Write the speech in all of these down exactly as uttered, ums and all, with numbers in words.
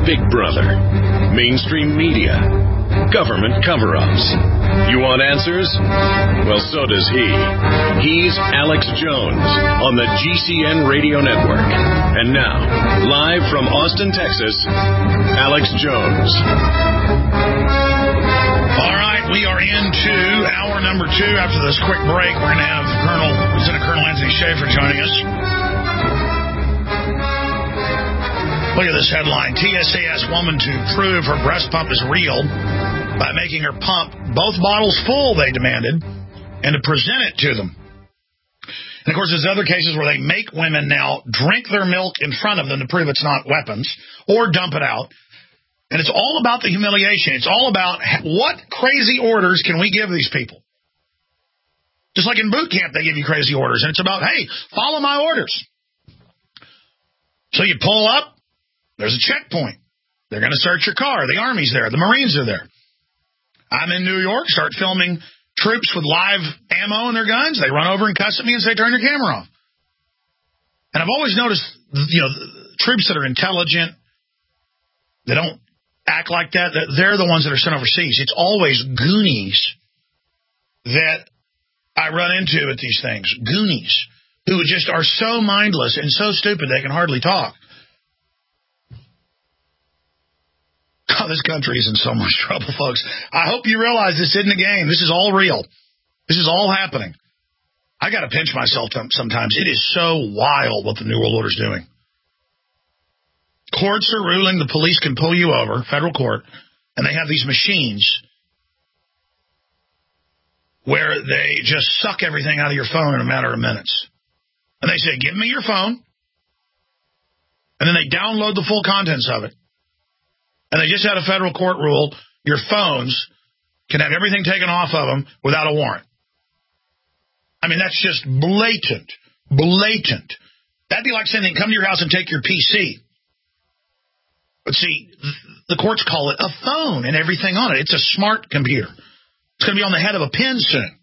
Big Brother, mainstream media, government cover-ups. You want answers? Well, so does he. He's Alex Jones on the G C N Radio Network. And now, live from Austin, Texas, Alex Jones. All right, we are into hour number two. After this quick break, we're going to have Colonel, Lieutenant Colonel Anthony Schaefer joining us. Look at this headline. T S A asks woman to prove her breast pump is real by making her pump both bottles full, they demanded, and to present it to them. And, of course, there's other cases where they make women now drink their milk in front of them to prove it's not weapons or dump it out. And it's all about the humiliation. It's all about what crazy orders can we give these people. Just like in boot camp, they give you crazy orders. And it's about, hey, follow my orders. So you pull up. There's a checkpoint. They're going to search your car. The Army's there. The Marines are there. I'm in New York, start filming troops with live ammo in their guns. They run over and cuss at me and say, turn your camera off. And I've always noticed, you know, troops that are intelligent, they don't act like that, they're the ones that are sent overseas. It's always Goonies that I run into at these things. Goonies, who just are so mindless and so stupid they can hardly talk. Oh, this country is in so much trouble, folks. I hope you realize this isn't a game. This is all real. This is all happening. I got to pinch myself sometimes. It is so wild what the New World Order is doing. Courts are ruling the police can pull you over, federal court, and they have these machines where they just suck everything out of your phone in a matter of minutes. And they say, give me your phone. And then they download the full contents of it. And they just had a federal court rule, your phones can have everything taken off of them without a warrant. I mean, that's just blatant, blatant. That'd be like saying, come to your house and take your P C. But see, the courts call it a phone and everything on it. It's a smart computer. It's going to be on the head of a pen soon.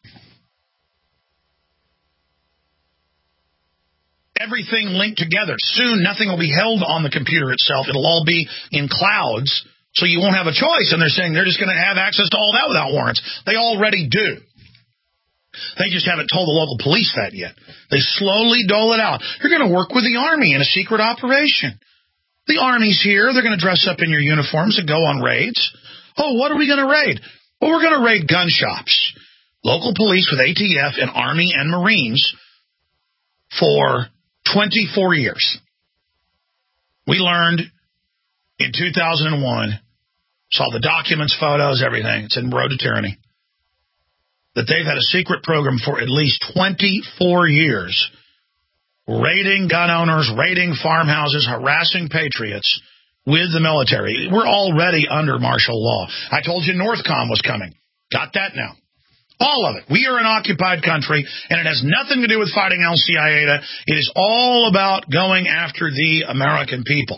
Everything linked together. Soon, nothing will be held on the computer itself. It'll all be in clouds, so you won't have a choice. And they're saying they're just going to have access to all that without warrants. They already do. They just haven't told the local police that yet. They slowly dole it out. You're going to work with the Army in a secret operation. The Army's here. They're going to dress up in your uniforms and go on raids. Oh, what are we going to raid? Well, we're going to raid gun shops. Local police with A T F and Army and Marines for twenty-four years. We learned in two thousand one, saw the documents, photos, everything. It's in Road to Tyranny. That they've had a secret program for at least twenty-four years, raiding gun owners, raiding farmhouses, harassing patriots with the military. We're already under martial law. I told you NORTHCOM was coming. Got that now. All of it. We are an occupied country, and it has nothing to do with fighting al-Qaeda. It is all about going after the American people.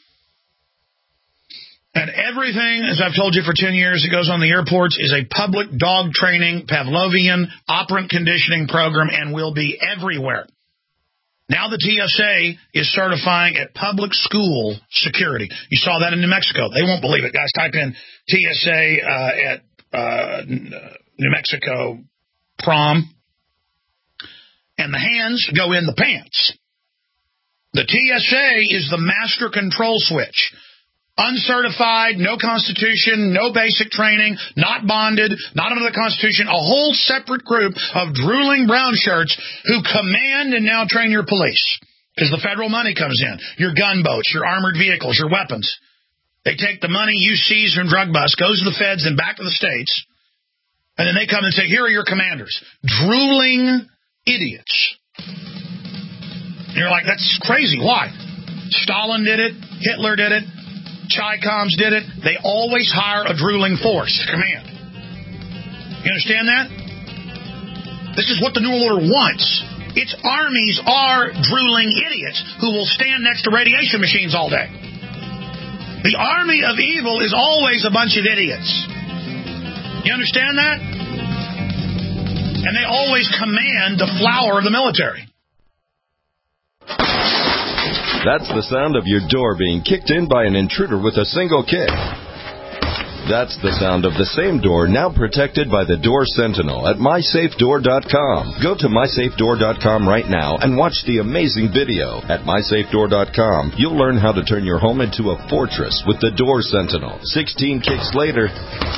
And everything, as I've told you for ten years, that goes on the airports is a public dog training, Pavlovian, operant conditioning program, and will be everywhere. Now the T S A is certifying at public school security. You saw that in New Mexico. They won't believe it. Guys, type in T S A uh, at... Uh, New Mexico prom, and the hands go in the pants. The T S A is the master control switch. Uncertified, no constitution, no basic training, not bonded, not under the Constitution, a whole separate group of drooling brown shirts who command and now train your police. Because the federal money comes in. Your gunboats, your armored vehicles, your weapons. They take the money you seize from drug busts, goes to the feds and back to the states. And then they come and say, here are your commanders. Drooling idiots. And you're like, that's crazy. Why? Stalin did it. Hitler did it. Chi-Coms did it. They always hire a drooling force to command. You understand that? This is what the New World Order wants. Its armies are drooling idiots who will stand next to radiation machines all day. The army of evil is always a bunch of idiots. You understand that? And they always command the flower of the military. That's the sound of your door being kicked in by an intruder with a single kick. That's the sound of the same door now protected by the Door Sentinel at my safe door dot com. Go to my safe door dot com right now and watch the amazing video. At my safe door dot com, you'll learn how to turn your home into a fortress with the Door Sentinel. sixteen kicks later,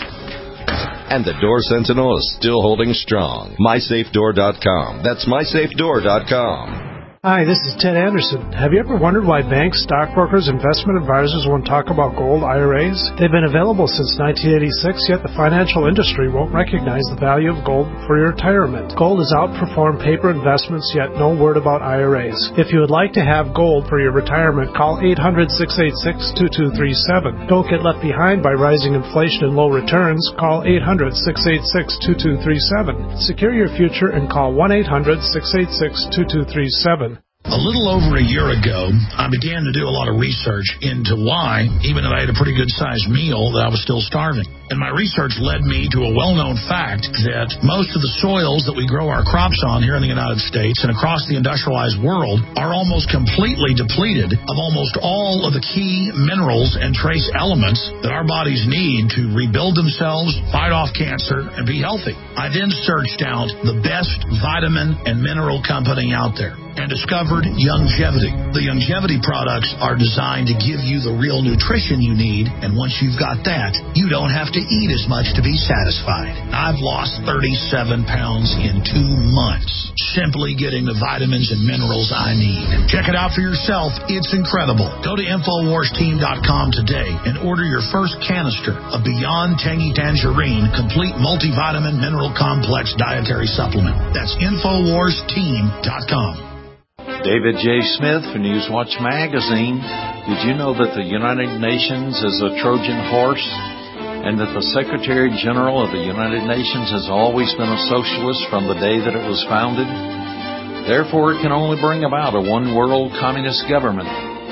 and the Door Sentinel is still holding strong. my safe door dot com. That's my safe door dot com. Hi, this is Ted Anderson. Have you ever wondered why banks, stockbrokers, investment advisors won't talk about gold I R As? They've been available since nineteen eighty-six, yet the financial industry won't recognize the value of gold for your retirement. Gold has outperformed paper investments, yet no word about I R As. If you would like to have gold for your retirement, call eight hundred, six eight six, two two three seven. Don't get left behind by rising inflation and low returns. Call eight hundred, six eight six, two two three seven. Secure your future and call one eight hundred, six eight six, two two three seven. A little over a year ago, I began to do a lot of research into why, even though I had a pretty good-sized meal, that I was still starving. And my research led me to a well-known fact that most of the soils that we grow our crops on here in the United States and across the industrialized world are almost completely depleted of almost all of the key minerals and trace elements that our bodies need to rebuild themselves, fight off cancer, and be healthy. I then searched out the best vitamin and mineral company out there and discovered Youngevity. The Youngevity products are designed to give you the real nutrition you need, and once you've got that, you don't have to eat as much to be satisfied. I've lost thirty-seven pounds in two months, simply getting the vitamins and minerals I need. Check it out for yourself. It's incredible. Go to Infowars Team dot com today and order your first canister of Beyond Tangy Tangerine Complete Multivitamin Mineral Complex Dietary Supplement. That's Infowars Team dot com. David J. Smith for Newswatch Magazine. Did you know that the United Nations is a Trojan horse and that the Secretary General of the United Nations has always been a socialist from the day that it was founded? Therefore, it can only bring about a one-world communist government.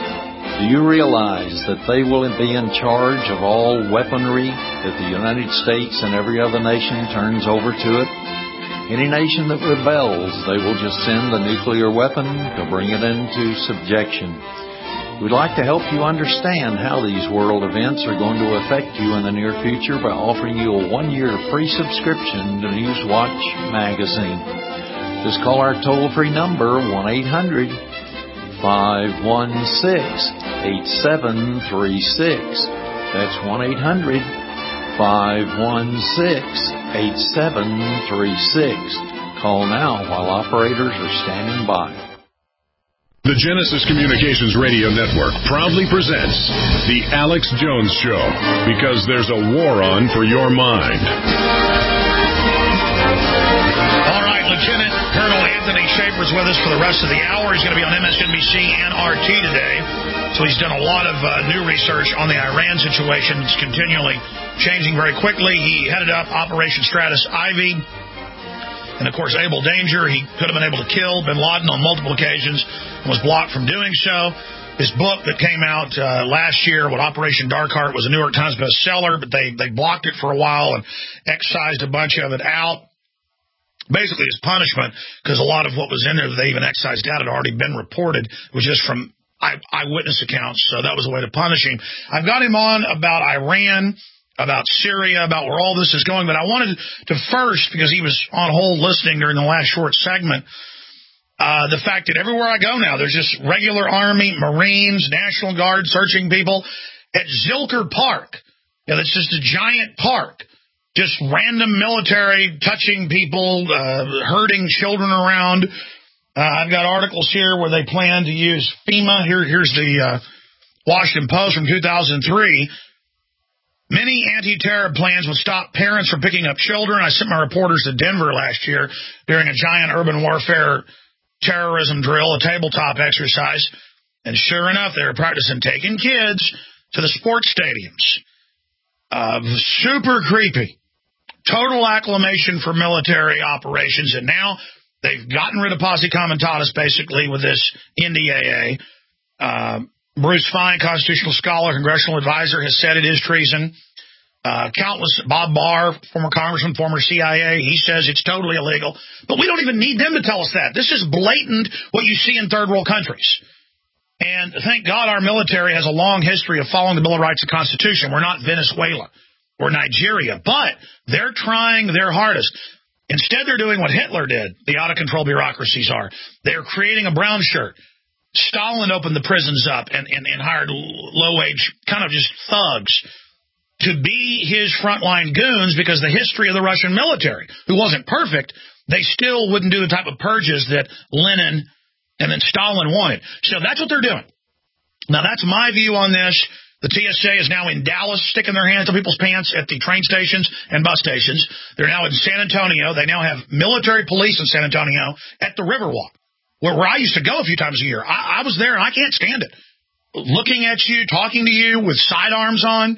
Do you realize that they will be in charge of all weaponry that the United States and every other nation turns over to it? Any nation that rebels, they will just send the nuclear weapon to bring it into subjection. We'd like to help you understand how these world events are going to affect you in the near future by offering you a one-year free subscription to Newswatch Magazine. Just call our toll-free number, one eight hundred, five one six, eight seven three six. That's one eight hundred, five one six, eight seven three six. Call now while operators are standing by. The Genesis Communications Radio Network proudly presents The Alex Jones Show, because there's a war on for your mind. All right, Lieutenant Colonel Anthony Schaefer's with us for the rest of the hour. He's going to be on M S N B C and R T today. So he's done a lot of uh, new research on the Iran situation. It's continually changing very quickly. He headed up Operation Stratus Ivy. And, of course, Able Danger. He could have been able to kill bin Laden on multiple occasions and was blocked from doing so. His book that came out uh, last year, what Operation Dark Heart, was a New York Times bestseller, but they, they blocked it for a while and excised a bunch of it out. Basically, as punishment, because a lot of what was in there that they even excised out had already been reported. It was just from eye, eyewitness accounts, so that was a way to punish him. I've got him on about Iran, about Syria, about where all this is going. But I wanted to first, because he was on hold listening during the last short segment, uh, the fact that everywhere I go now, there's just regular Army, Marines, National Guard searching people at Zilker Park. Yeah, that's just a giant park. Just random military touching people, uh, herding children around. Uh, I've got articles here where they plan to use FEMA. Here, here's the uh, Washington Post from two thousand three. Many anti-terror plans would stop parents from picking up children. I sent my reporters to Denver last year during a giant urban warfare terrorism drill, a tabletop exercise. And sure enough, they were practicing taking kids to the sports stadiums. Uh, super creepy. Total acclamation for military operations. And now they've gotten rid of Posse Comitatus, basically, with this N D A A. Uh, Bruce Fine, constitutional scholar, congressional advisor, has said it is treason. Uh, countless, Bob Barr, former congressman, former C I A, he says it's totally illegal. But we don't even need them to tell us that. This is blatant what you see in third world countries. And thank God our military has a long history of following the Bill of Rights and Constitution. We're not Venezuela or Nigeria, but they're trying their hardest. Instead, they're doing what Hitler did, the out-of-control bureaucracies are. They're creating a brown shirt. Stalin opened the prisons up and, and, and hired low-wage, kind of just thugs, to be his frontline goons, because the history of the Russian military, who wasn't perfect, they still wouldn't do the type of purges that Lenin and then Stalin wanted. So that's what they're doing. Now, that's my view on this. The T S A is now in Dallas, sticking their hands in people's pants at the train stations and bus stations. They're now in San Antonio. They now have military police in San Antonio at the Riverwalk, where, where I used to go a few times a year. I, I was there, and I can't stand it. Looking at you, talking to you with sidearms on.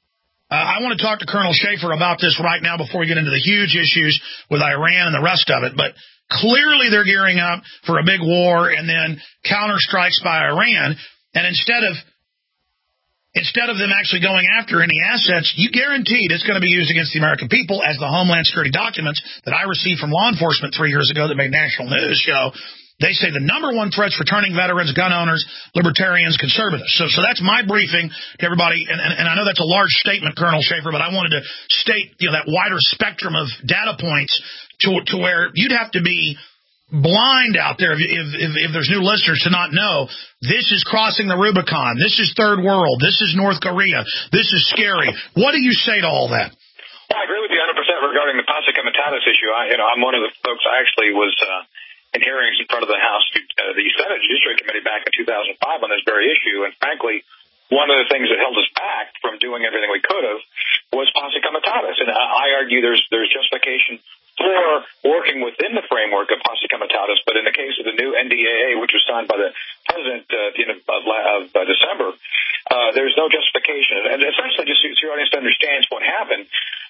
Uh, I want to talk to Colonel Schaefer about this right now before we get into the huge issues with Iran and the rest of it. But clearly they're gearing up for a big war and then counterstrikes by Iran. And instead of Instead of them actually going after any assets, you guaranteed it's going to be used against the American people, as the Homeland Security documents that I received from law enforcement three years ago that made national news show. They say the number one threat's returning veterans, gun owners, libertarians, conservatives. So so that's my briefing to everybody. And, and, and I know that's a large statement, Colonel Schaefer, but I wanted to state, you know, that wider spectrum of data points to, to where you'd have to be blind out there if, if, if there's new listeners to not know this is crossing the Rubicon. This is third world. This is North Korea. This is scary. What do you say to all that? Well, I agree with you one hundred percent regarding the Posse Comitatus issue. I, you know, I'm one of the folks I actually was uh, in hearings in front of the House, uh, the Senate Judiciary Committee back in two thousand five on this very issue. And frankly, one of the things that held us back from doing everything we could have was Posse Comitatus. And I, I argue there's there's justification for working within the framework of Posse Comitatus, but in the case of the new N D A A, which was signed by the President uh, at the end of, of, of uh, December, uh, there's no justification. And essentially, just so your audience understands what happened,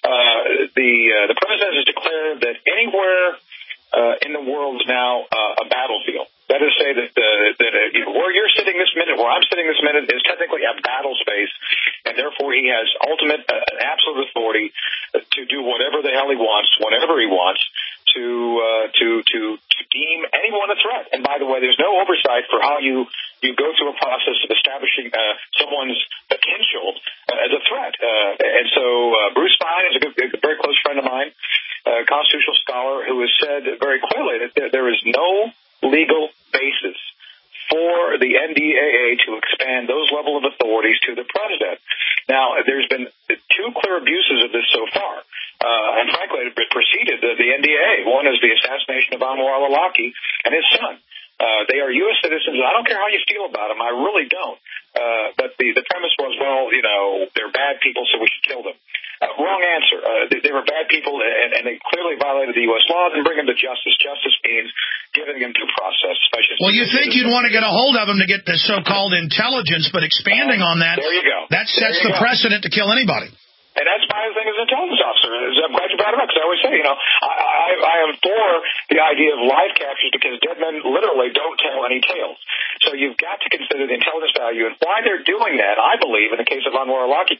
uh, the uh, the President has declared that anywhere uh, in the world is now uh, a battlefield. That is to say that, uh, that uh, you know, where you're sitting this minute, where I'm sitting this minute, is technically a battle space, and therefore he has ultimate, uh, absolute authority to do whatever the hell he wants, whenever he wants, to uh, to to to deem anyone a threat. And by the way, there's no oversight for how you you go through a process of establishing uh, someone's potential uh, as a threat. Uh, and so uh, Bruce Fein is a, good, a very close friend of mine, a constitutional scholar, who has said very clearly that there, there is no legal basis for the N D A A to expand those level of authorities to the president. Now, there's been two clear abuses of this so far. Uh, and frankly, it preceded the, the N D A A. One is the assassination of Anwar al-Awlaki and his son. Uh, they are U S citizens. I don't care how you feel about them. I really don't. Uh, but the, the premise was, well, you know, they're bad people, so we should kill them. Uh, wrong answer. Uh, they, they were bad people, and, and they clearly violated the U S laws, and bring them to justice. Justice means giving them due process. Well, you think you'd want to get a hold of them to get this so-called intelligence, but expanding uh, on that, there you go. that sets the go. precedent to kill anybody. And that's my thing as an intelligence officer. I'm glad you brought it up, because I always say, you know, I, I, I am for the idea of live captures, because dead men literally don't tell any tales. So you've got to consider the intelligence value, and why they're doing that, I believe, in the case of Anwar al-Awlaki,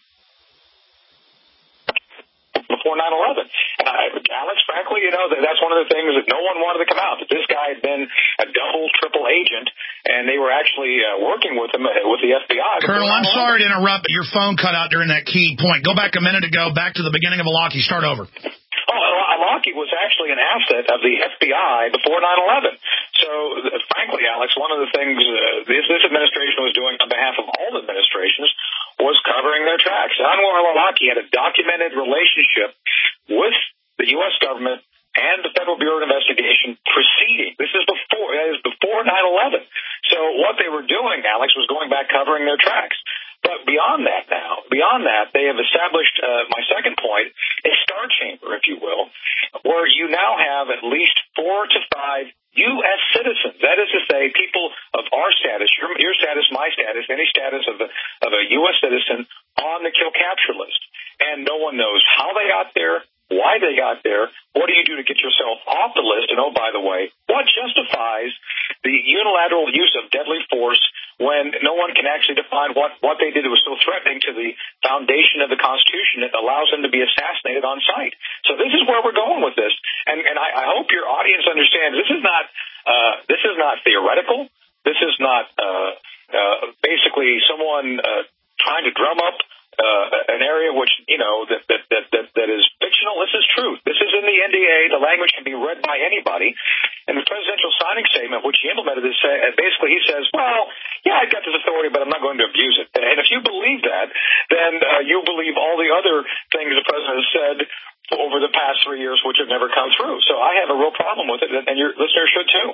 before nine eleven. And I, Alex, frankly, you know, that that's one of the things that no one wanted to come out, that this guy had been a double, triple agent, and they were actually uh, working with him, uh, with the F B I. Colonel, I'm sorry to interrupt, but your phone cut out during that key point. Go back a minute ago, back to the beginning of Awlaki. Start over. Oh, al-Awlaki was actually an asset of the F B I before nine eleven. So, uh, frankly, Alex, one of the things uh, this, this administration was doing on behalf of all administrations was covering their tracks. Anwar al-Awlaki had a documented relationship with the U S government and the Federal Bureau of Investigation preceding. This is before, that is before nine eleven. So what they were doing, Alex, was going back covering their tracks. But beyond that now, beyond that, they have established, uh, my second point, a star chamber, if you will, where you now have at least four to five U S citizens. That is to say, people of our status, your, your status, my status, any status of, the, of a U S citizen on the kill capture list. And no one knows how they got there, why they got there, what do you do to get yourself off the list, and oh, by the way, what justifies the unilateral use of deadly force when no one can actually define what, what they did that was so threatening to the foundation of the Constitution that allows them to be assassinated on sight. So this is where we're going with this, and, and I, I hope your audience understands this is not uh, this is not theoretical. This is not uh, uh, basically someone uh, trying to drum up uh, an area which, you know, that, that, that, that, that is fictional. This is truth. This is in the N D A. The language can be read by anybody. And the presidential signing statement, which he implemented, is uh, basically he says, well, yeah, I've got this authority, but I'm not going to abuse it. And if you believe that, then uh, you believe all the other things the president has said over the past three years, which have never come through. So I have a real problem with it, and your listeners should too.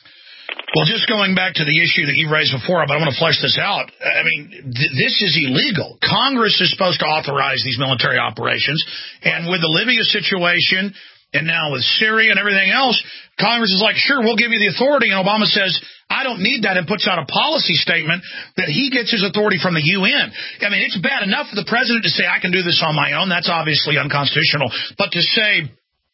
Well, just going back to the issue that you raised before, but I want to flesh this out. I mean, th- this is illegal. Congress is supposed to authorize these military operations, and with the Libya situation, and now with Syria and everything else, Congress is like, sure, we'll give you the authority, and Obama says, I don't need that, and puts out a policy statement that he gets his authority from the U N. I mean, it's bad enough for the president to say, I can do this on my own. That's obviously unconstitutional. But to say,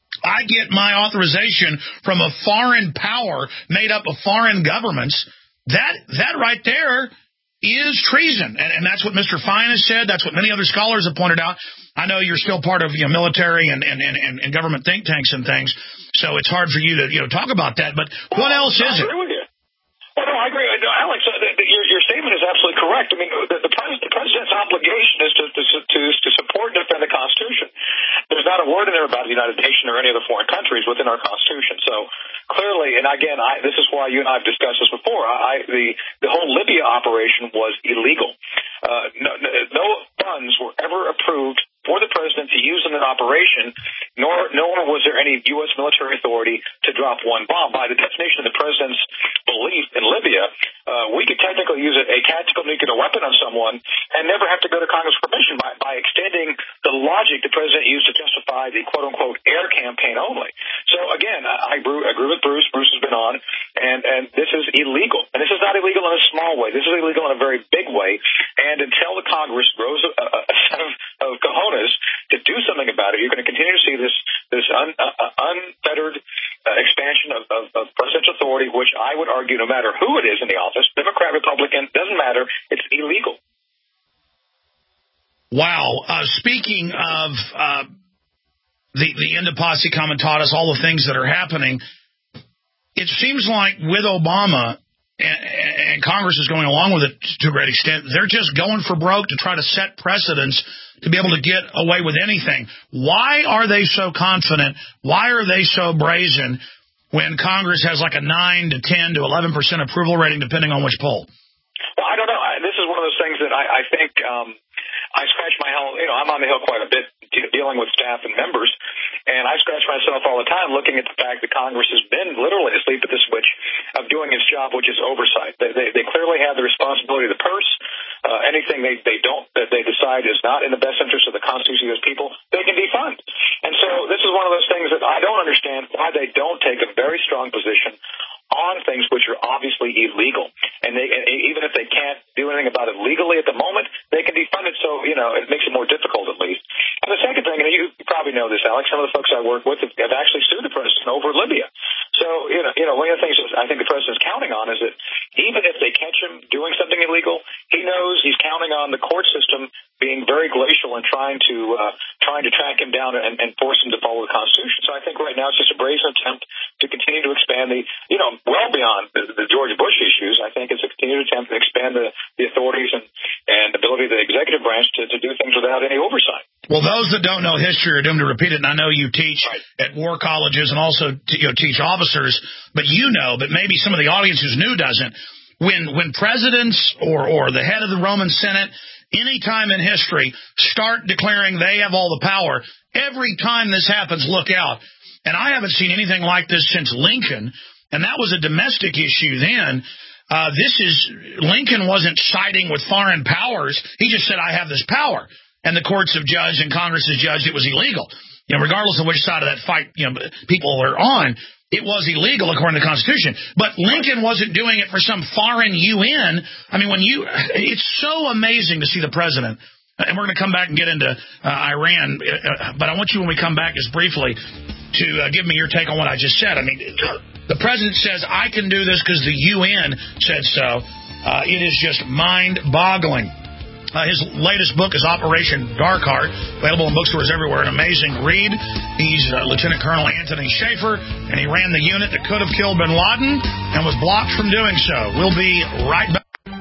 I get my authorization from a foreign power made up of foreign governments, that that right there is treason. And, and that's what Mister Fine has said. That's what many other scholars have pointed out. I know you're still part of, you know, military and, and, and, and government think tanks and things, so it's hard for you to, you know, talk about that. But what well, else is it? Well, no, I agree. No, Alex, uh, the, the, your, your statement is absolutely correct. I mean, the, the, pres- the president's obligation is to, to, to, to support and defend the Constitution. There's not a word in there about the United Nations or any other foreign countries within our Constitution. So clearly, and again, I, this is why you and I have discussed this before, I, the, the whole Libya operation was illegal. Uh, no, no funds were ever approved for the president to use in an operation, nor nor was there any U S military authority to drop one bomb. By the definition of the president's belief in Libya, uh, we could technically use a, a tactical nuclear weapon on someone and never have to go to Congress permission by, by extending the logic the president used to justify the quote-unquote air campaign only. So, again, I, I agree with Bruce. Bruce has been on, and, and this is illegal. And this is not illegal in a small way. This is illegal in a very big way. And until the Congress grows a, a, a set of, of cojones to do something about it, you're going to continue to see this this un, uh, unfettered uh, expansion of, of, of presidential authority, which I would argue, no matter who it is in the office, Democrat, Republican, doesn't matter, it's illegal. Wow. Uh, speaking of uh, the, the End of Posse Comitatus, all the things that are happening, it seems like with Obama, and, and Congress is going along with it to a great extent, they're just going for broke to try to set precedents to be able to get away with anything. Why are they so confident? Why are they so brazen when Congress has like a nine to ten to eleven percent approval rating, depending on which poll? Well, I don't know. I, this is one of those things that I, I think um, I scratch my Hill. You know, I'm on the Hill quite a bit dealing with staff and members, and I scratch myself all the time looking at the fact that Congress has been literally asleep at the switch of doing its job, which is oversight. They, they, they clearly have the responsibility of the purse. Uh, anything they, they don't, that they decide is not in the best interest of the Constitution of those people, they can defund. And so this is one of those things that I don't understand why they don't take a very strong position on things which are obviously illegal. And they, and even if they can't do anything about it legally at the moment, they can defund it. So, you know, it makes it more difficult at least. And the second thing, and you probably know this, Alex, some of the folks I work with have, have actually sued the president over Libya. So, you know, you know, one of the things I think the president's counting on is that even if they catch him doing something illegal, he knows he's counting on the court system being very glacial and trying to uh, trying to track him down and, and force him to follow the Constitution. So I think right now it's just a brazen attempt to continue to expand the, you know, well beyond the, the George Bush issues. I think it's a continued attempt to expand the, the authorities and, and ability of the executive branch to, to do things without any oversight. Well, those that don't know history are doomed to repeat it, and I know you teach right. at war colleges and also t- you know, teach officers, but you know, but maybe some of the audience who's new doesn't. When when presidents or, or the head of the Roman Senate, any time in history, start declaring they have all the power, every time this happens, look out. And I haven't seen anything like this since Lincoln, and that was a domestic issue then. Uh, this is, Lincoln wasn't siding with foreign powers. He just said, I have this power. And the courts have judged and Congress has judged it was illegal. You know, regardless of which side of that fight, you know, people are on, it was illegal according to the Constitution. But Lincoln wasn't doing it for some foreign U N. I mean, when you, it's so amazing to see the president. And we're going to come back and get into uh, Iran. Uh, but I want you, when we come back, just briefly, to uh, give me your take on what I just said. I mean, the president says, I can do this because the U N said so. Uh, it is just mind-boggling. Uh, his latest book is Operation Dark Heart, available in bookstores everywhere. An amazing read. He's uh, Lieutenant Colonel Anthony Schaefer, and he ran the unit that could have killed bin Laden and was blocked from doing so. We'll be right back.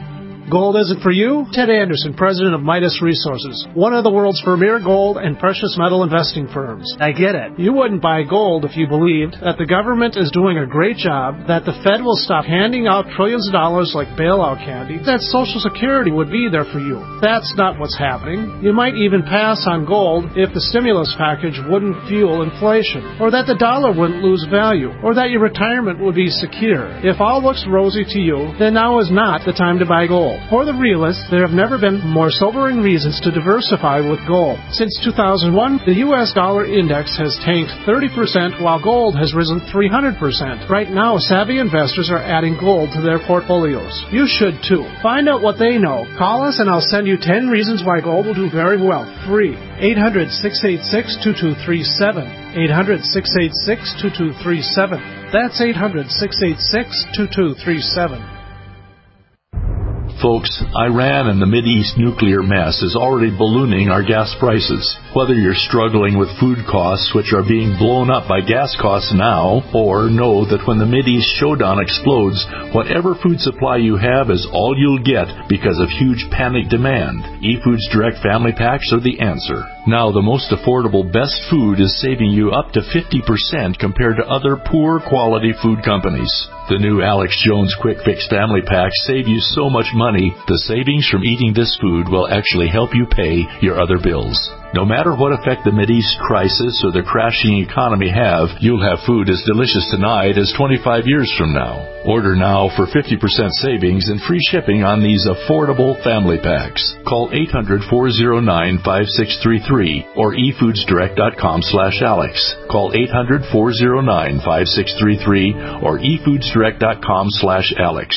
Gold isn't for you? Ted Anderson, president of Midas Resources, one of the world's premier gold and precious metal investing firms. I get it. You wouldn't buy gold if you believed that the government is doing a great job, that the Fed will stop handing out trillions of dollars like bailout candy, that Social Security would be there for you. That's not what's happening. You might even pass on gold if the stimulus package wouldn't fuel inflation, or that the dollar wouldn't lose value, or that your retirement would be secure. If all looks rosy to you, then now is not the time to buy gold. For the realists, there have never been more sobering reasons to diversify with gold. Since two thousand one, the U S dollar index has tanked thirty percent while gold has risen three hundred percent. Right now, savvy investors are adding gold to their portfolios. You should too. Find out what they know. Call us and I'll send you ten reasons why gold will do very well. Free. eight hundred, six eight six, two two three seven. eight hundred, six eight six, two two three seven. That's eight hundred, six eight six, two two three seven. Folks, Iran and the Mideast nuclear mess is already ballooning our gas prices. Whether you're struggling with food costs, which are being blown up by gas costs now, or know that when the Mideast showdown explodes, whatever food supply you have is all you'll get because of huge panic demand, eFoods Direct Family Packs are the answer. Now, the most affordable best food is saving you up to fifty percent compared to other poor quality food companies. The new Alex Jones Quick Fix Family Packs save you so much money, the savings from eating this food will actually help you pay your other bills. No matter what effect the Mideast crisis or the crashing economy have, you'll have food as delicious tonight as twenty-five years from now. Order now for fifty percent savings and free shipping on these affordable family packs. Call eight hundred, four oh nine, five six three three or e foods direct dot com slash alex. Call eight hundred, four oh nine, five six three three or e foods direct dot com slash alex.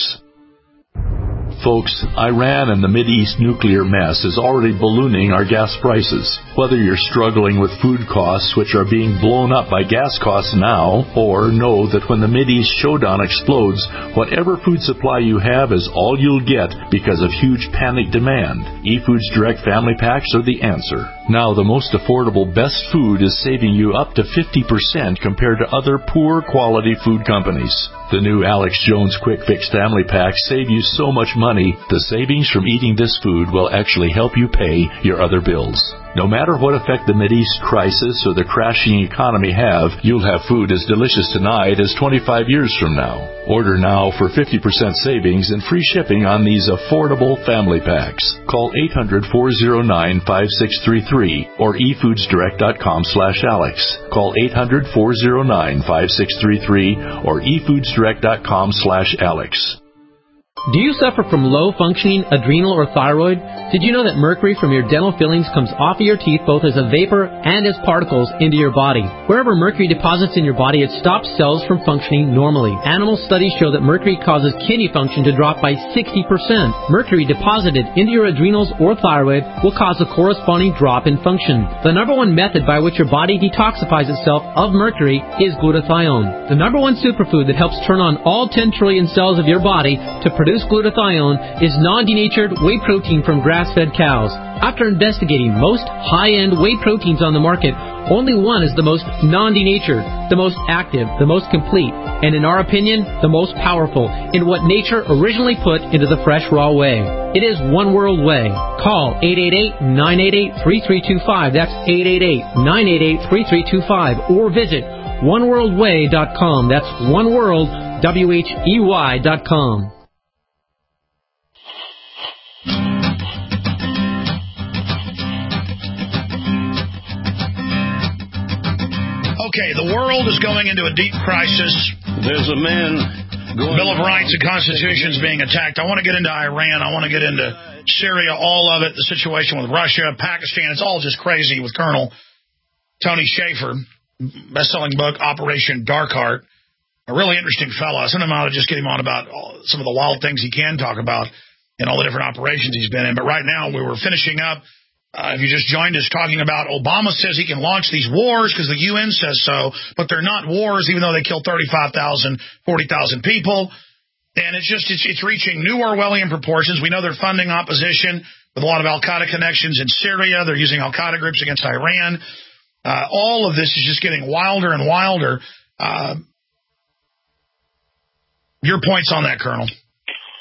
Folks, Iran and the Mideast nuclear mess is already ballooning our gas prices. Whether you're struggling with food costs, which are being blown up by gas costs now, or know that when the Mideast showdown explodes, whatever food supply you have is all you'll get because of huge panic demand, eFoods Direct Family Packs are the answer. Now, the most affordable best food is saving you up to fifty percent compared to other poor quality food companies. The new Alex Jones Quick Fix Family Packs save you so much money, the savings from eating this food will actually help you pay your other bills. No matter what effect the Mideast crisis or the crashing economy have, you'll have food as delicious tonight as twenty-five years from now. Order now for fifty percent savings and free shipping on these affordable family packs. Call eight hundred, four oh nine, five six three three or e foods direct dot com slash alex. Call eight hundred, four oh nine, five six three three or e foods direct dot com slash alex. Do you suffer from low-functioning adrenal or thyroid? Did you know that mercury from your dental fillings comes off of your teeth both as a vapor and as particles into your body? Wherever mercury deposits in your body, it stops cells from functioning normally. Animal studies show that mercury causes kidney function to drop by sixty percent. Mercury deposited into your adrenals or thyroid will cause a corresponding drop in function. The number one method by which your body detoxifies itself of mercury is glutathione. The number one superfood that helps turn on all ten trillion cells of your body to produce glutathione is non-denatured whey protein from grass-fed cows. After investigating most high-end whey proteins on the market, only one is the most non-denatured, the most active, the most complete, and in our opinion, the most powerful in what nature originally put into the fresh raw whey. It is One World Whey. Call eight eight eight, nine eight eight, three three two five. That's eight eight eight, nine eight eight, three three two five. Or visit one world way dot com. That's one world, W H E Y dot com. Okay, the world is going into a deep crisis. There's a man going... Bill of Rights and Constitution is being attacked. I want to get into Iran. I want to get into Syria, all of it, the situation with Russia, Pakistan. It's all just crazy with Colonel Tony Shaffer, best-selling book, Operation Darkheart. A really interesting fellow. I sent him out to just get him on about all, some of the wild things he can talk about and all the different operations he's been in. But right now, we were finishing up. Uh, if you just joined us, talking about Obama says he can launch these wars because the U N says so, but they're not wars, even though they killed thirty-five thousand, forty thousand people. And it's just, it's, it's reaching new Orwellian proportions. We know they're funding opposition with a lot of al-Qaeda connections in Syria. They're using al-Qaeda groups against Iran. Uh, all of this is just getting wilder and wilder. Uh, your points on that, Colonel?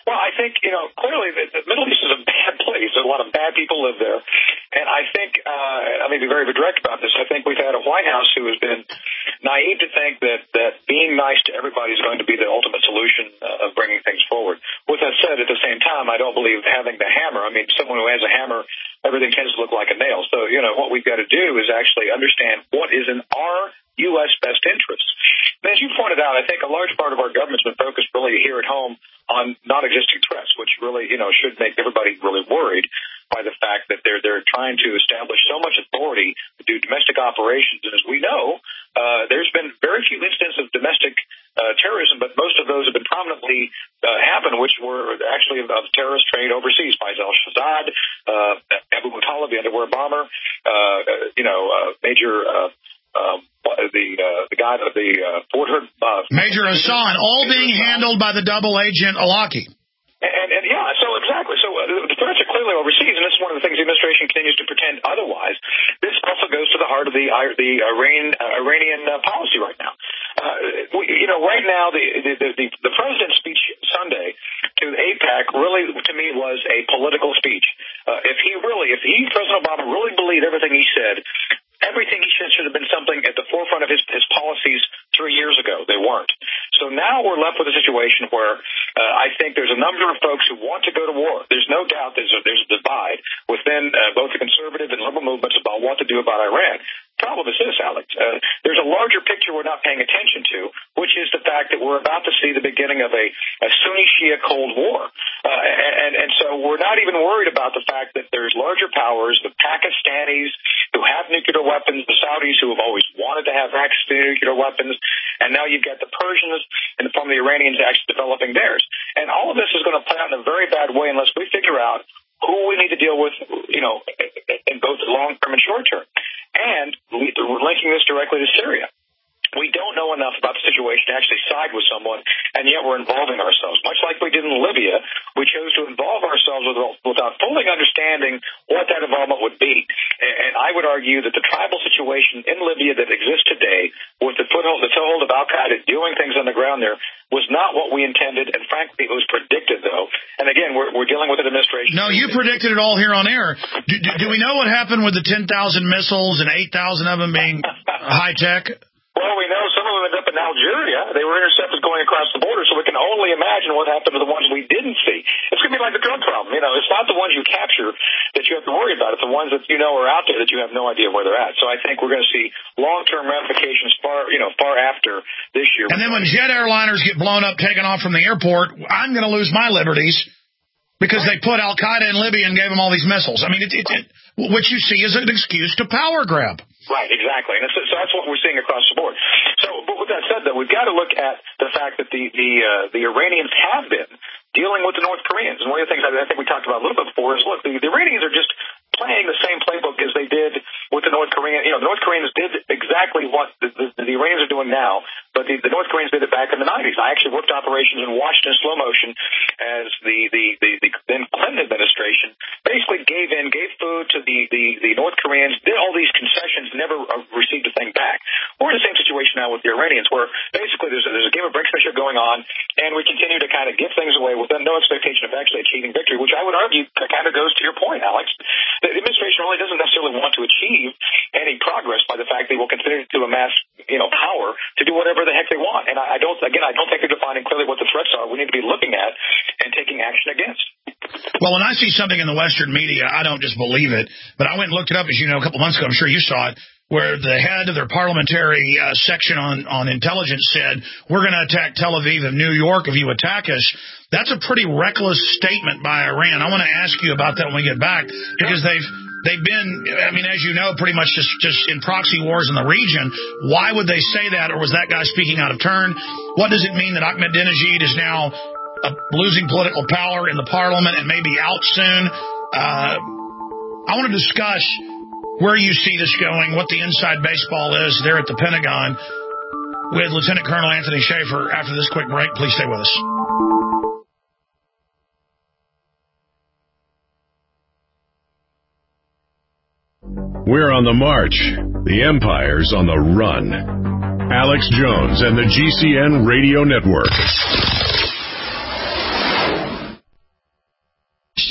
Well, I think, you know, clearly the, the Middle East is a bad place. A lot of bad people live there. And I think, uh, I may be very direct about this, I think we've had a White House who has been naive to think that, that being nice to everybody is going to be the ultimate solution uh, of bringing things forward. With that said, at the same time, I don't believe having the hammer, I mean, someone who has a hammer, everything tends to look like a nail. So, you know, what we've got to do is actually understand what is in our U S best interests. And as you pointed out, I think a large part of our government's been focused really here at home on non-existing threats, which really, you know, should make everybody really worried by the fact that they're they're trying to establish so much authority to do domestic operations. And as we know, uh, there's been very few instances of domestic uh, terrorism, but most of those have been prominently uh, happened, which were actually of, of terrorists trained overseas. Faiz al-Shahzad, uh, Abu Muttalib, the underwear bomber, uh, you know, uh, Major uh, um, the uh, the guy of the uh, Fort Hood, uh, Major Hassan, all Major being Hassan. handled by the double agent Awlaki. And, and yeah, so exactly. So uh, the threats are clearly overseas, and this is one of the things the administration continues to pretend otherwise. This also goes to the heart of the the Iran, uh, Iranian uh, policy right now. Uh, we, you know, right now the the, the the president's speech Sunday to AIPAC really, to me, was a political speech. Uh, if he really, if he, President Obama, really believed everything he said, everything he said should have been something at the forefront of his, his policies three years ago. They weren't. So now we're left with a situation where uh, I think there's a number of folks who want to go to war. There's no doubt there's a, there's a divide within uh, both the conservative and liberal movements about what to do about Iran. The problem is this, Alex. Uh, there's a larger picture we're not paying attention to, which is the fact that we're about to see the beginning of a, a Sunni-Shia Cold War. Uh, and, and so we're not even worried about the fact that there's larger powers, the Pakistanis who have nuclear weapons, the Saudis who have always wanted to have access to nuclear weapons, and now you've got the Persians and from the Iranians actually developing theirs. And all of this is going to play out in a very bad way unless we figure out who we need to deal with, you know, in both the long term and short term. And we're linking this directly to Syria. We don't know enough about the situation to actually side with someone, and yet we're involving ourselves. Much like we did in Libya, we chose to involve ourselves without fully understanding what that involvement would be. And I would argue that the tribal situation in Libya that exists today, with the foothold, the toehold of al-Qaeda doing things on the ground there, was not what we intended, and frankly, it was predicted, though. And again, we're, we're dealing with an administration. No, you predicted it all here on air. Do, do, do we know what happened with the ten thousand missiles and eight thousand of them being high-tech? Well, we know some of them ended up in Algeria. They were intercepted going across the border, so we can only imagine what happened to the ones we didn't see. It's going to be like the drug problem. You know, it's not the ones you capture that you have to worry about. It's the ones that you know are out there that you have no idea where they're at. So I think we're going to see long-term ramifications far, you know, far after this year. And then when jet airliners get blown up, taken off from the airport, I'm going to lose my liberties because they put Al-Qaeda in Libya and gave them all these missiles. I mean, it, it, it, what you see is an excuse to power grab. Right, exactly. And so that's what we're seeing across the board. So, but with that said, though, we've got to look at the fact that the the, uh, the Iranians have been dealing with the North Koreans. And one of the things I, I think we talked about a little bit before is, look, the, the Iranians are just playing the same playbook as they did with the North Koreans. You know, the North Koreans did exactly what the, the, the Iranians are doing now, but the, the North Koreans did it back in the nineties. I actually worked operations and watched in slow motion as the, the, the, the then Clinton administration basically gave in, gave food to the, the, the North Koreans, did all these concessions, never uh, received a thing back. We're in the same situation now with the Iranians, where basically there's a, there's a game of brinksmanship going on, and we continue to kind of give things away with no expectation of actually achieving victory, which I would argue kind of goes to your point, Alex. The administration really doesn't necessarily want to achieve any progress by the fact they will continue to amass, you know, power to do whatever the heck they want. And I, I don't, again, I don't think they're defining clearly what the threats are. We need to be looking at and taking action against. Well, when I see something in the Western media, I don't just believe it. But I went and looked it up, as you know, a couple months ago. I'm sure you saw it, where the head of their parliamentary uh, section on, on intelligence said, we're going to attack Tel Aviv and New York if you attack us. That's a pretty reckless statement by Iran. I want to ask you about that when we get back, because they've they've been, I mean, as you know, pretty much just, just in proxy wars in the region. Why would they say that, or was that guy speaking out of turn? What does it mean that Ahmadinejad is now uh, losing political power in the parliament and maybe out soon? Uh, I want to discuss where you see this going, what the inside baseball is there at the Pentagon with Lieutenant Colonel Anthony Schaefer after this quick break. Please stay with us. We're on the march. The Empire's on the run. Alex Jones and the G C N Radio Network.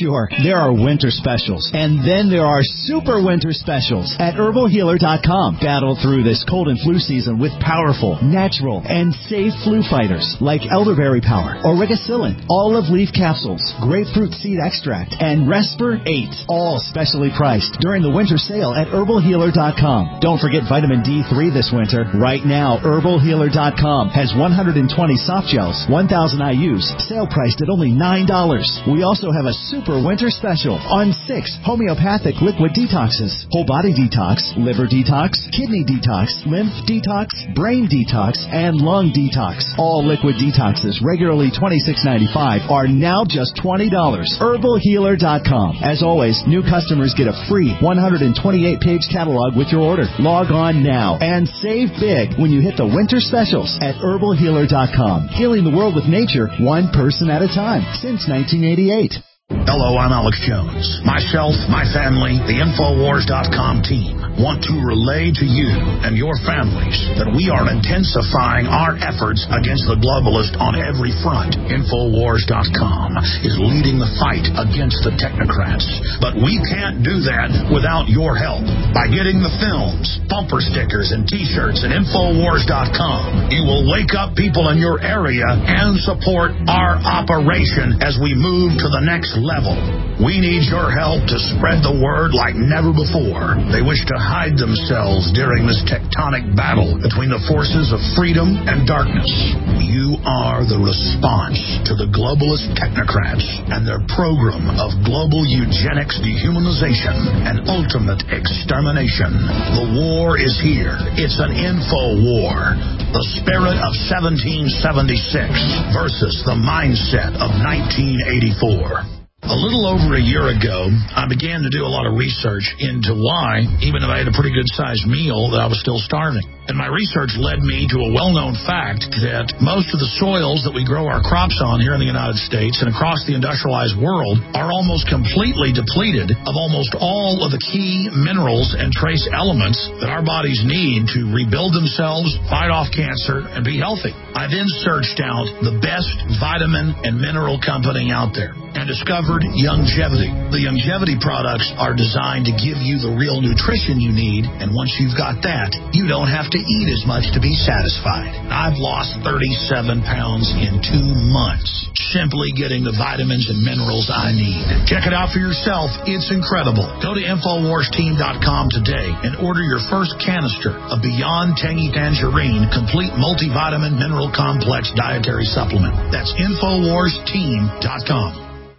Sure, there are winter specials, and then there are super winter specials at herbal healer dot com. Battle through this cold and flu season with powerful, natural, and safe flu fighters like elderberry power, auricicillin, olive leaf capsules, grapefruit seed extract, and Resper eight, all specially priced during the winter sale at herbal healer dot com. Don't forget vitamin D three this winter. Right now, herbal healer dot com has one hundred twenty soft gels, one thousand I U's, sale priced at only nine dollars. We also have a super winter special on six homeopathic liquid detoxes: whole body detox, liver detox, kidney detox, lymph detox, brain detox, and lung detox. All liquid detoxes, regularly twenty-six ninety-five, are now just twenty dollars. herbal healer dot com. As always, new customers get a free one hundred twenty-eight page catalog with your order. Log on now and save big when you hit the winter specials at herbal healer dot com. Healing the world with nature, one person at a time, since nineteen eighty-eight. Hello, I'm Alex Jones. Myself, my family, the Infowars dot com team want to relay to you and your families that we are intensifying our efforts against the globalist on every front. Infowars dot com is leading the fight against the technocrats. But we can't do that without your help. By getting the films, bumper stickers, and T-shirts at Infowars dot com, you will wake up people in your area and support our operation as we move to the next level. We need your help to spread the word like never before. They wish to hide themselves during this tectonic battle between the forces of freedom and darkness. You are the response to the globalist technocrats and their program of global eugenics, dehumanization, and ultimate extermination. The war is here. It's an info war. The spirit of seventeen seventy-six versus the mindset of nineteen eighty-four. A little over a year ago, I began to do a lot of research into why, even if I had a pretty good-sized meal, that I was still starving. And my research led me to a well-known fact that most of the soils that we grow our crops on here in the United States and across the industrialized world are almost completely depleted of almost all of the key minerals and trace elements that our bodies need to rebuild themselves, fight off cancer, and be healthy. I then searched out the best vitamin and mineral company out there and discovered Youngevity. The Youngevity products are designed to give you the real nutrition you need, and once you've got that, you don't have to eat as much to be satisfied. I've lost thirty-seven pounds in two months simply getting the vitamins and minerals I need. Check it out for yourself. It's incredible. Go to Infowars team dot com today and order your first canister of Beyond Tangy Tangerine Complete Multivitamin Mineral Complex Dietary Supplement. That's Infowars team dot com.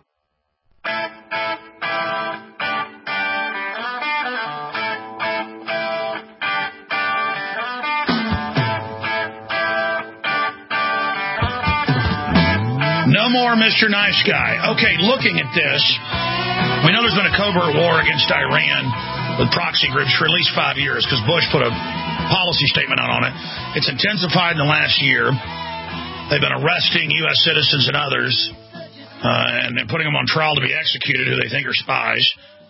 No more Mister Nice Guy. Okay, looking at this, we know there's been a covert war against Iran with proxy groups for at least five years because Bush put a policy statement out on it. It's intensified in the last year. They've been arresting U S citizens and others uh, and then putting them on trial to be executed who they think are spies.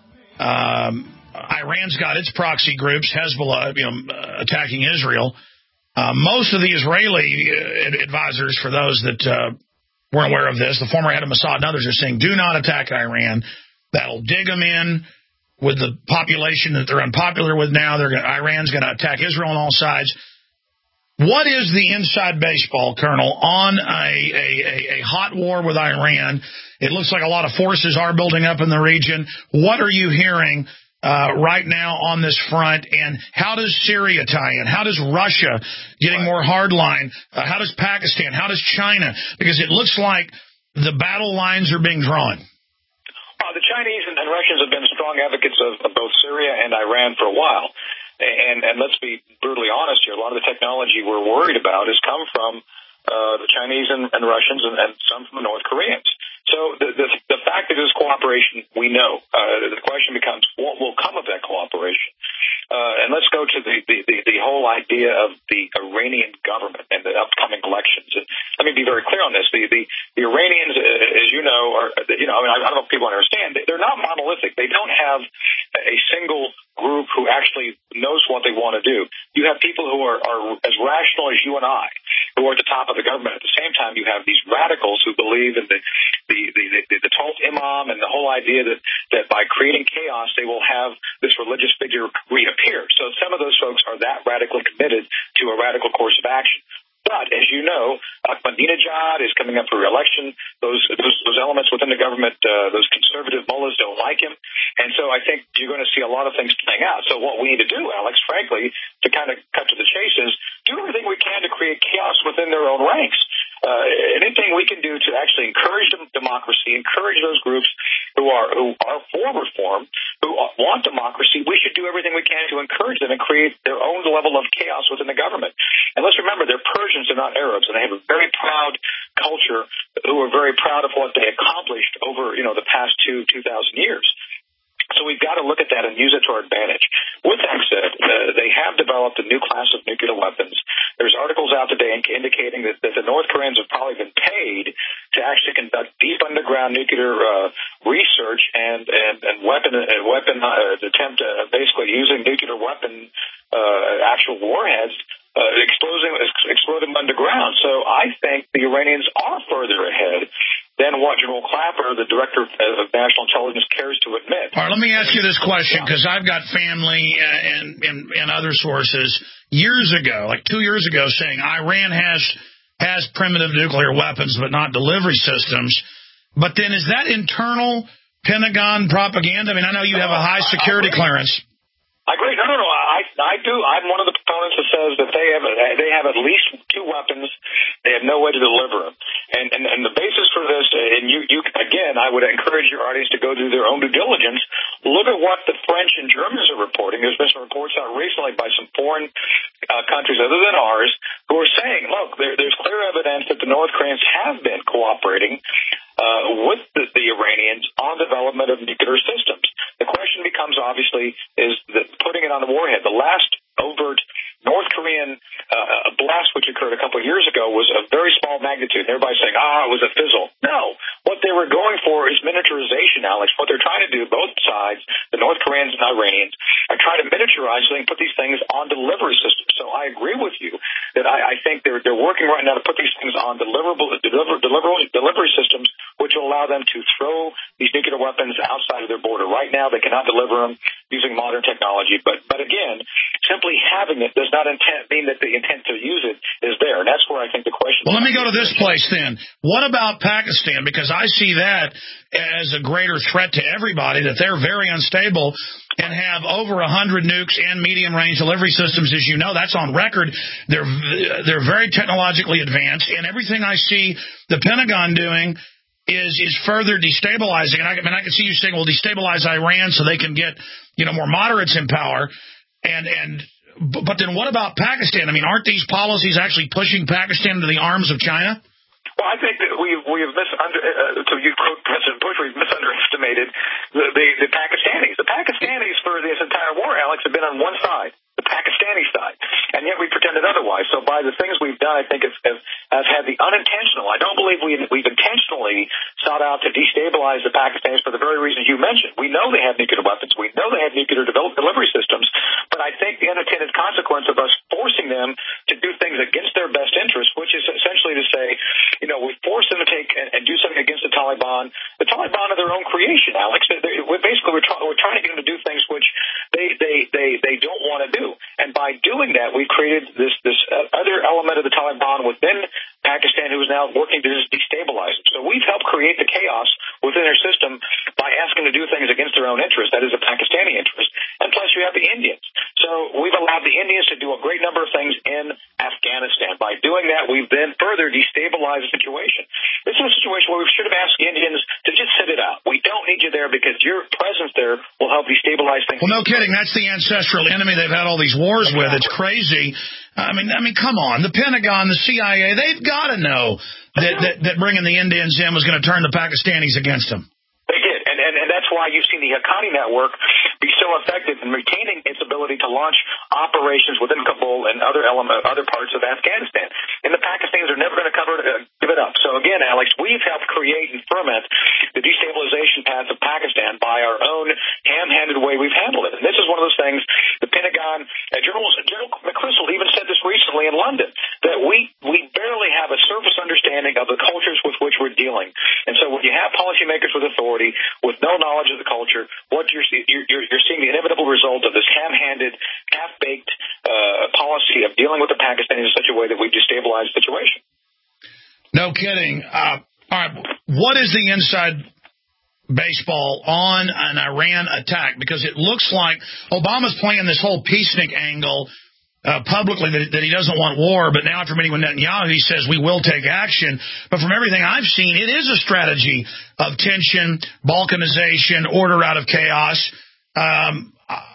Um, Iran's got its proxy groups, Hezbollah, you know, attacking Israel. Uh, most of the Israeli advisors, for those that uh, weren't aware of this, the former head of Mossad and others are saying, do not attack Iran. That'll dig them in with the population that they're unpopular with now. They're gonna, Iran's going to attack Israel on all sides. What is the inside baseball, Colonel, on a, a, a, a hot war with Iran? It looks like a lot of forces are building up in the region. What are you hearing Uh, right now on this front, and how does Syria tie in? How does Russia getting more hardline? Uh, how does Pakistan? How does China? Because it looks like the battle lines are being drawn. Uh, the Chinese and, and Russians have been strong advocates of, of both Syria and Iran for a while. And, and let's be brutally honest here, a lot of the technology we're worried about has come from uh, the Chinese and, and Russians and, and some from the North Koreans. So the, the, the fact that there's cooperation, we know. Uh, the question becomes, what will come of that cooperation? Uh, and let's go to the, the, the, the whole idea of the Iranian government and the upcoming elections. And let me be very clear on this. The, the, the Iranians, as you know, are, you know, I mean, I don't know if people understand, they're not monolithic. They don't have a single group who actually knows what they want to do. You have people who are, are as rational as you and I, who are at the top of the government. At the same time, you have these radicals who believe in the the the, the, the twelfth Imam and the whole whole idea that, that by creating chaos, they will have this religious figure reappear. So some of those folks are that radically committed to a radical course of action. But, as you know, Ahmadinejad is coming up for re-election. Those, those, those elements within the government, uh, those conservative mullahs don't like him. And so I think you're going to see a lot of things playing out. So what we need to do, Alex, frankly, to kind of cut to the chase is do everything we can to create chaos within their own ranks. Uh, anything we can do to actually encourage democracy, encourage those groups who are who are for reform, who want democracy, we should do everything we can to encourage them and create their own level of chaos within the government. And let's remember, they're Persians, they're not Arabs, and they have a very proud culture who are very proud of what they accomplished over, you know, the past two, two thousand years. So we've got to look at that and use it to our advantage. With that said, uh, they have developed a new class of nuclear weapons. There's articles out today indicating that, that the North Koreans have probably been paid to actually conduct deep underground nuclear uh, research and, and, and weapon uh, weapon uh, attempt uh, basically using nuclear weapon uh, actual warheads uh, exploding, exploding underground. So I think the Iranians are further ahead than what General Clapper, the Director of National Intelligence, cares to admit. All right, let me ask you this question, because I've got family and, and, and other sources years ago, like two years ago, saying Iran has has primitive nuclear weapons but not delivery systems. But then is that internal Pentagon propaganda? I mean, I know you have a high security clearance. I agree. No, no, no. I, I do. I'm one of the proponents that says that they have they have at least two weapons. They have no way to deliver them. And and, and the basis for this, and you, you again, I would encourage your audience to go do their own due diligence. Look at what the French and Germans are reporting. There's been some reports out recently by some foreign uh, countries other than ours who are saying, look, there, there's clear evidence that the North Koreans have been cooperating uh, with the, the Iranians on development of nuclear systems. The question becomes, obviously, is that putting it on the warhead. The last overt North Korean uh, blast, which occurred a couple of years ago, was a very small magnitude. Everybody's saying, ah, it was a fizzle. No. What they were going for is miniaturization, Alex. What they're trying to do, both sides, the North Koreans and Iranians, are trying to miniaturize so they can put these things on delivery systems. So I agree with you that I, I think they're they're working right now to put these things on deliverable deliver, deliver, delivery systems, which will allow them to throw these nuclear weapons outside of their border. Right now, they cannot deliver them using modern technology. But but again, simply having it does not intent, mean that the intent to use it is there. And that's where I think the question. Well, let me go to this place then. What about Pakistan? Because I see that as a greater threat to everybody, that they're very unstable and have over one hundred nukes and medium-range delivery systems. As you know, that's on record. They're they're very technologically advanced, and everything I see the Pentagon doing is is further destabilizing. And I, I mean, I can see you saying, well, destabilize Iran so they can get, you know, more moderates in power. And and but then what about Pakistan? I mean, aren't these policies actually pushing Pakistan into the arms of China? Well, I think that we we have misunder uh, to you quote President Bush, we've misunderestimated the, the the Pakistanis. The Pakistanis for this entire war, Alex, have been on one side, the Pakistani side, and yet we pretended otherwise. So by the things we've done, I think it's has, has had the unintentional. I don't believe we we've intentionally sought out to destabilize the Pakistanis for the very reasons you mentioned. We know they have nuclear weapons. We know they have nuclear develop, delivery systems. But I think the unintended consequence of us forcing them to do things against their best interest, which is essentially to say, you know, we force them to take and, and do something against the Taliban. The Taliban are their own creation, Alex. They're, they're, we're basically, we're, try, we're trying to get them to do things which they they they, they don't want to do. And by doing that, we've created this this other element of the Taliban within Pakistan who is now working to destabilize them. So we've helped create the chaos within their system by asking them to do things against their own interest. That is a Pakistani interest. And plus you have the Indians. So we've allowed the Indians to do a great number of things in Afghanistan. By doing that, we've then further destabilized the situation. This is a situation where we should have asked the Indians to just sit it out. We don't need you there because your presence there will help destabilize things. Well, no kidding. That's the ancestral enemy they've had all these wars exactly. with. It's crazy. I mean, I mean, come on. The Pentagon, the C I A, they've got to know that, that, that bringing the Indians in was going to turn the Pakistanis against them. They did, and, and, and that's why you've seen the Haqqani network be so effective in retaining its ability to launch operations within Kabul and other element, other parts of Afghanistan. And the Pakistanis are never going to cover uh, give it up. So again, Alex, we've helped create and ferment the destabilization path of Pakistan by our own ham-handed way we've handled it. And this is one of those things. The Pentagon, uh, General, General McChrystal even said this recently in London, that we, we barely have a surface understanding of the cultures with which we're dealing. And so when you have policymakers with authority, with no knowledge of the culture, what you're, you're, you're seeing the inevitable result of this ham-handed, half-baked uh, policy of dealing with the Pakistanis in such a way that we've destabilized the situation. No kidding. Uh, all right, what is the inside baseball on an Iran attack? Because it looks like Obama's playing this whole peacenik angle uh, publicly that, that he doesn't want war, but now after meeting with Netanyahu, he says we will take action. But from everything I've seen, it is a strategy of tension, balkanization, order out of chaos. Um,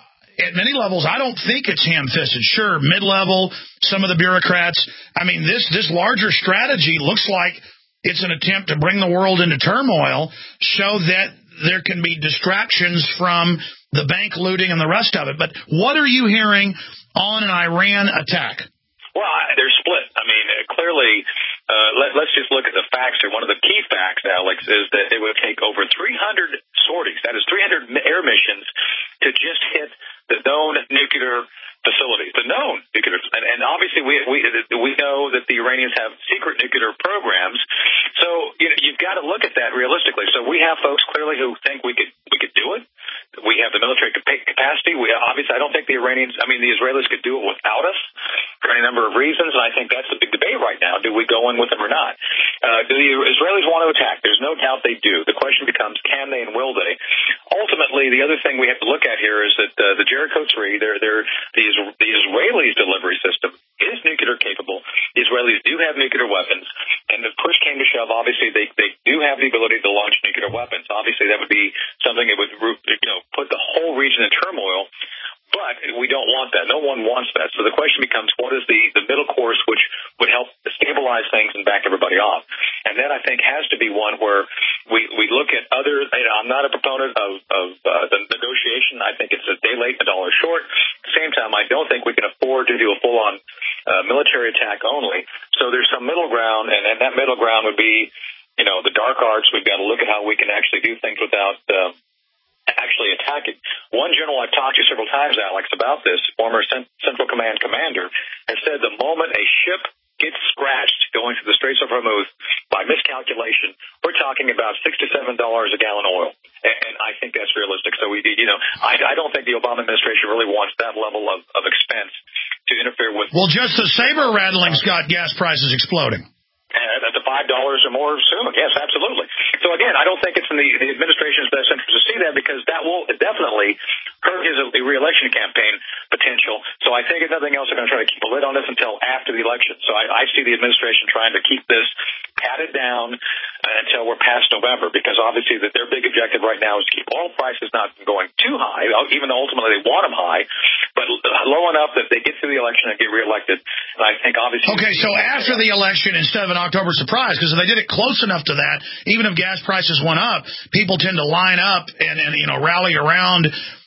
at many levels, I don't think it's ham-fisted. Sure, mid-level, some of the bureaucrats. I mean, this this larger strategy looks like it's an attempt to bring the world into turmoil, show that there can be distractions from the bank looting and the rest of it. But what are you hearing on an Iran attack? Well, they're split. I mean, clearly, uh, let, let's just look at the facts here. One of the key facts, Alex, is that it would take over three hundred sorties, that is three hundred air missions, to just hit the known nuclear facilities, the known nuclear, and, and obviously we, we we know that the Iranians have secret nuclear programs. So you know, you've got to look at that realistically. So we have folks clearly who think we could we could do it. We have the military capacity. We obviously, I don't think the Iranians, I mean, the Israelis could do it without us for any number of reasons, and I think that's the big debate right now. Do we go in with them or not? Uh, do the Israelis want to attack? There's no doubt they do. The question becomes, can they and will they? Ultimately, the other thing we have to look at here is that uh, the Jericho three, they're, they're, the, the Israelis' delivery system is nuclear capable. The Israelis do have nuclear weapons, and if push came to shove, obviously they, they do have the ability to launch nuclear weapons. Obviously, that would be something that would, you know, put the whole region in turmoil, but we don't want that. No one wants that. So the question becomes, what is the, the middle course which would help stabilize things and back everybody off? And that, I think, has to be one where we, we look at other, you know, I'm not a proponent of, of uh, the negotiation. I think it's a day late, a dollar short. At the same time, I don't think we can afford to do a full-on uh, military attack only. So there's some middle ground, and, and that middle ground would be, you know, the dark arts. We've got to look at how we can actually do things without uh, actually attacking. One general I've talked to several times, Alex, about this, former Central Command commander, has said the moment a ship gets scratched going through the Straits of Hormuz by miscalculation, we're talking about six to seven dollars a gallon oil, and, and I think that's realistic. So we, you know, I, I don't think the Obama administration really wants that level of, of expense to interfere with. Well, just the saber rattling's got gas prices exploding. And at the five dollars or more soon, yes, absolutely. So again, I don't think it's in the, the administration's best interest to see that, because that will definitely hurt his re-election campaign potential. So I think if nothing else, they're going to try to keep a lid on this until after the election. So I, I see the administration trying to keep this padded down until we're past November, because obviously that their big objective right now is to keep oil prices not going too high, even though ultimately they want them high, but low enough that they get through the election and get reelected. And I think obviously. Okay, so after the election, instead of an October surprise, because if they did it close enough to that, even if gas prices went up, people tend to line up and, and you know, rally around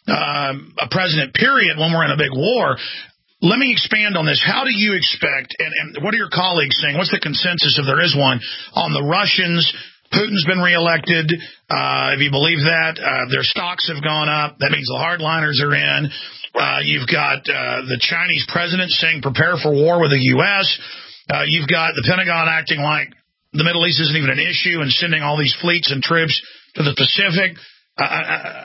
um, a president, period, when we're in a big war. Let me expand on this. How do you expect, and, and what are your colleagues saying, what's the consensus, if there is one, on the Russians? Putin's been reelected. Uh, if you believe that, uh, their stocks have gone up. That means the hardliners are in. Uh, you've got uh, the Chinese president saying prepare for war with the U S Uh, you've got the Pentagon acting like the Middle East isn't even an issue and sending all these fleets and troops to the Pacific. Uh, uh,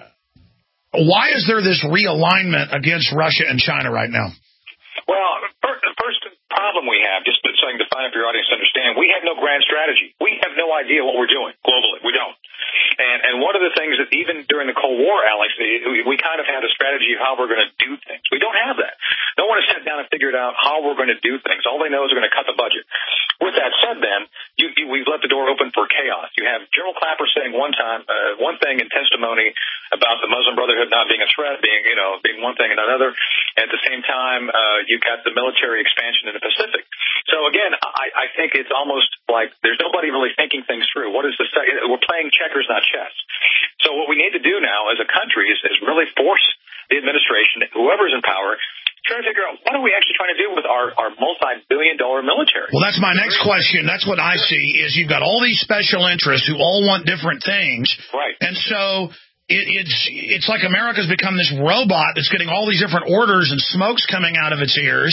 why is there this realignment against Russia and China right now? Well, the first problem we have, just so I can define it for your audience to understand, we have no grand strategy. We have no idea what we're doing globally. We don't. And, and one of the things that even during the Cold War, Alex, we, we kind of had a strategy of how we're going to do things. We don't have that. No one has sat down and figured out how we're going to do things. All they know is we're going to cut the budget. With that said, then, you, you, we've left the door open for chaos. You have General Clapper saying one time, uh, one thing in testimony about the Muslim Brotherhood not being a threat, being, you know, being one thing and another. At the same time, uh, you've got the military expansion in the Pacific. So again, I, I think it's almost like there's nobody really thinking things through. What is the second? We're playing checkers, not chess. So what we need to do now as a country is, is really force the administration, whoever's in power, trying to figure out what are we actually trying to do with our, our multi-billion dollar military. Well, that's my next question. That's what I see is you've got all these special interests who all want different things. Right. And so it, it's it's like America's become this robot that's getting all these different orders and smoke's coming out of its ears.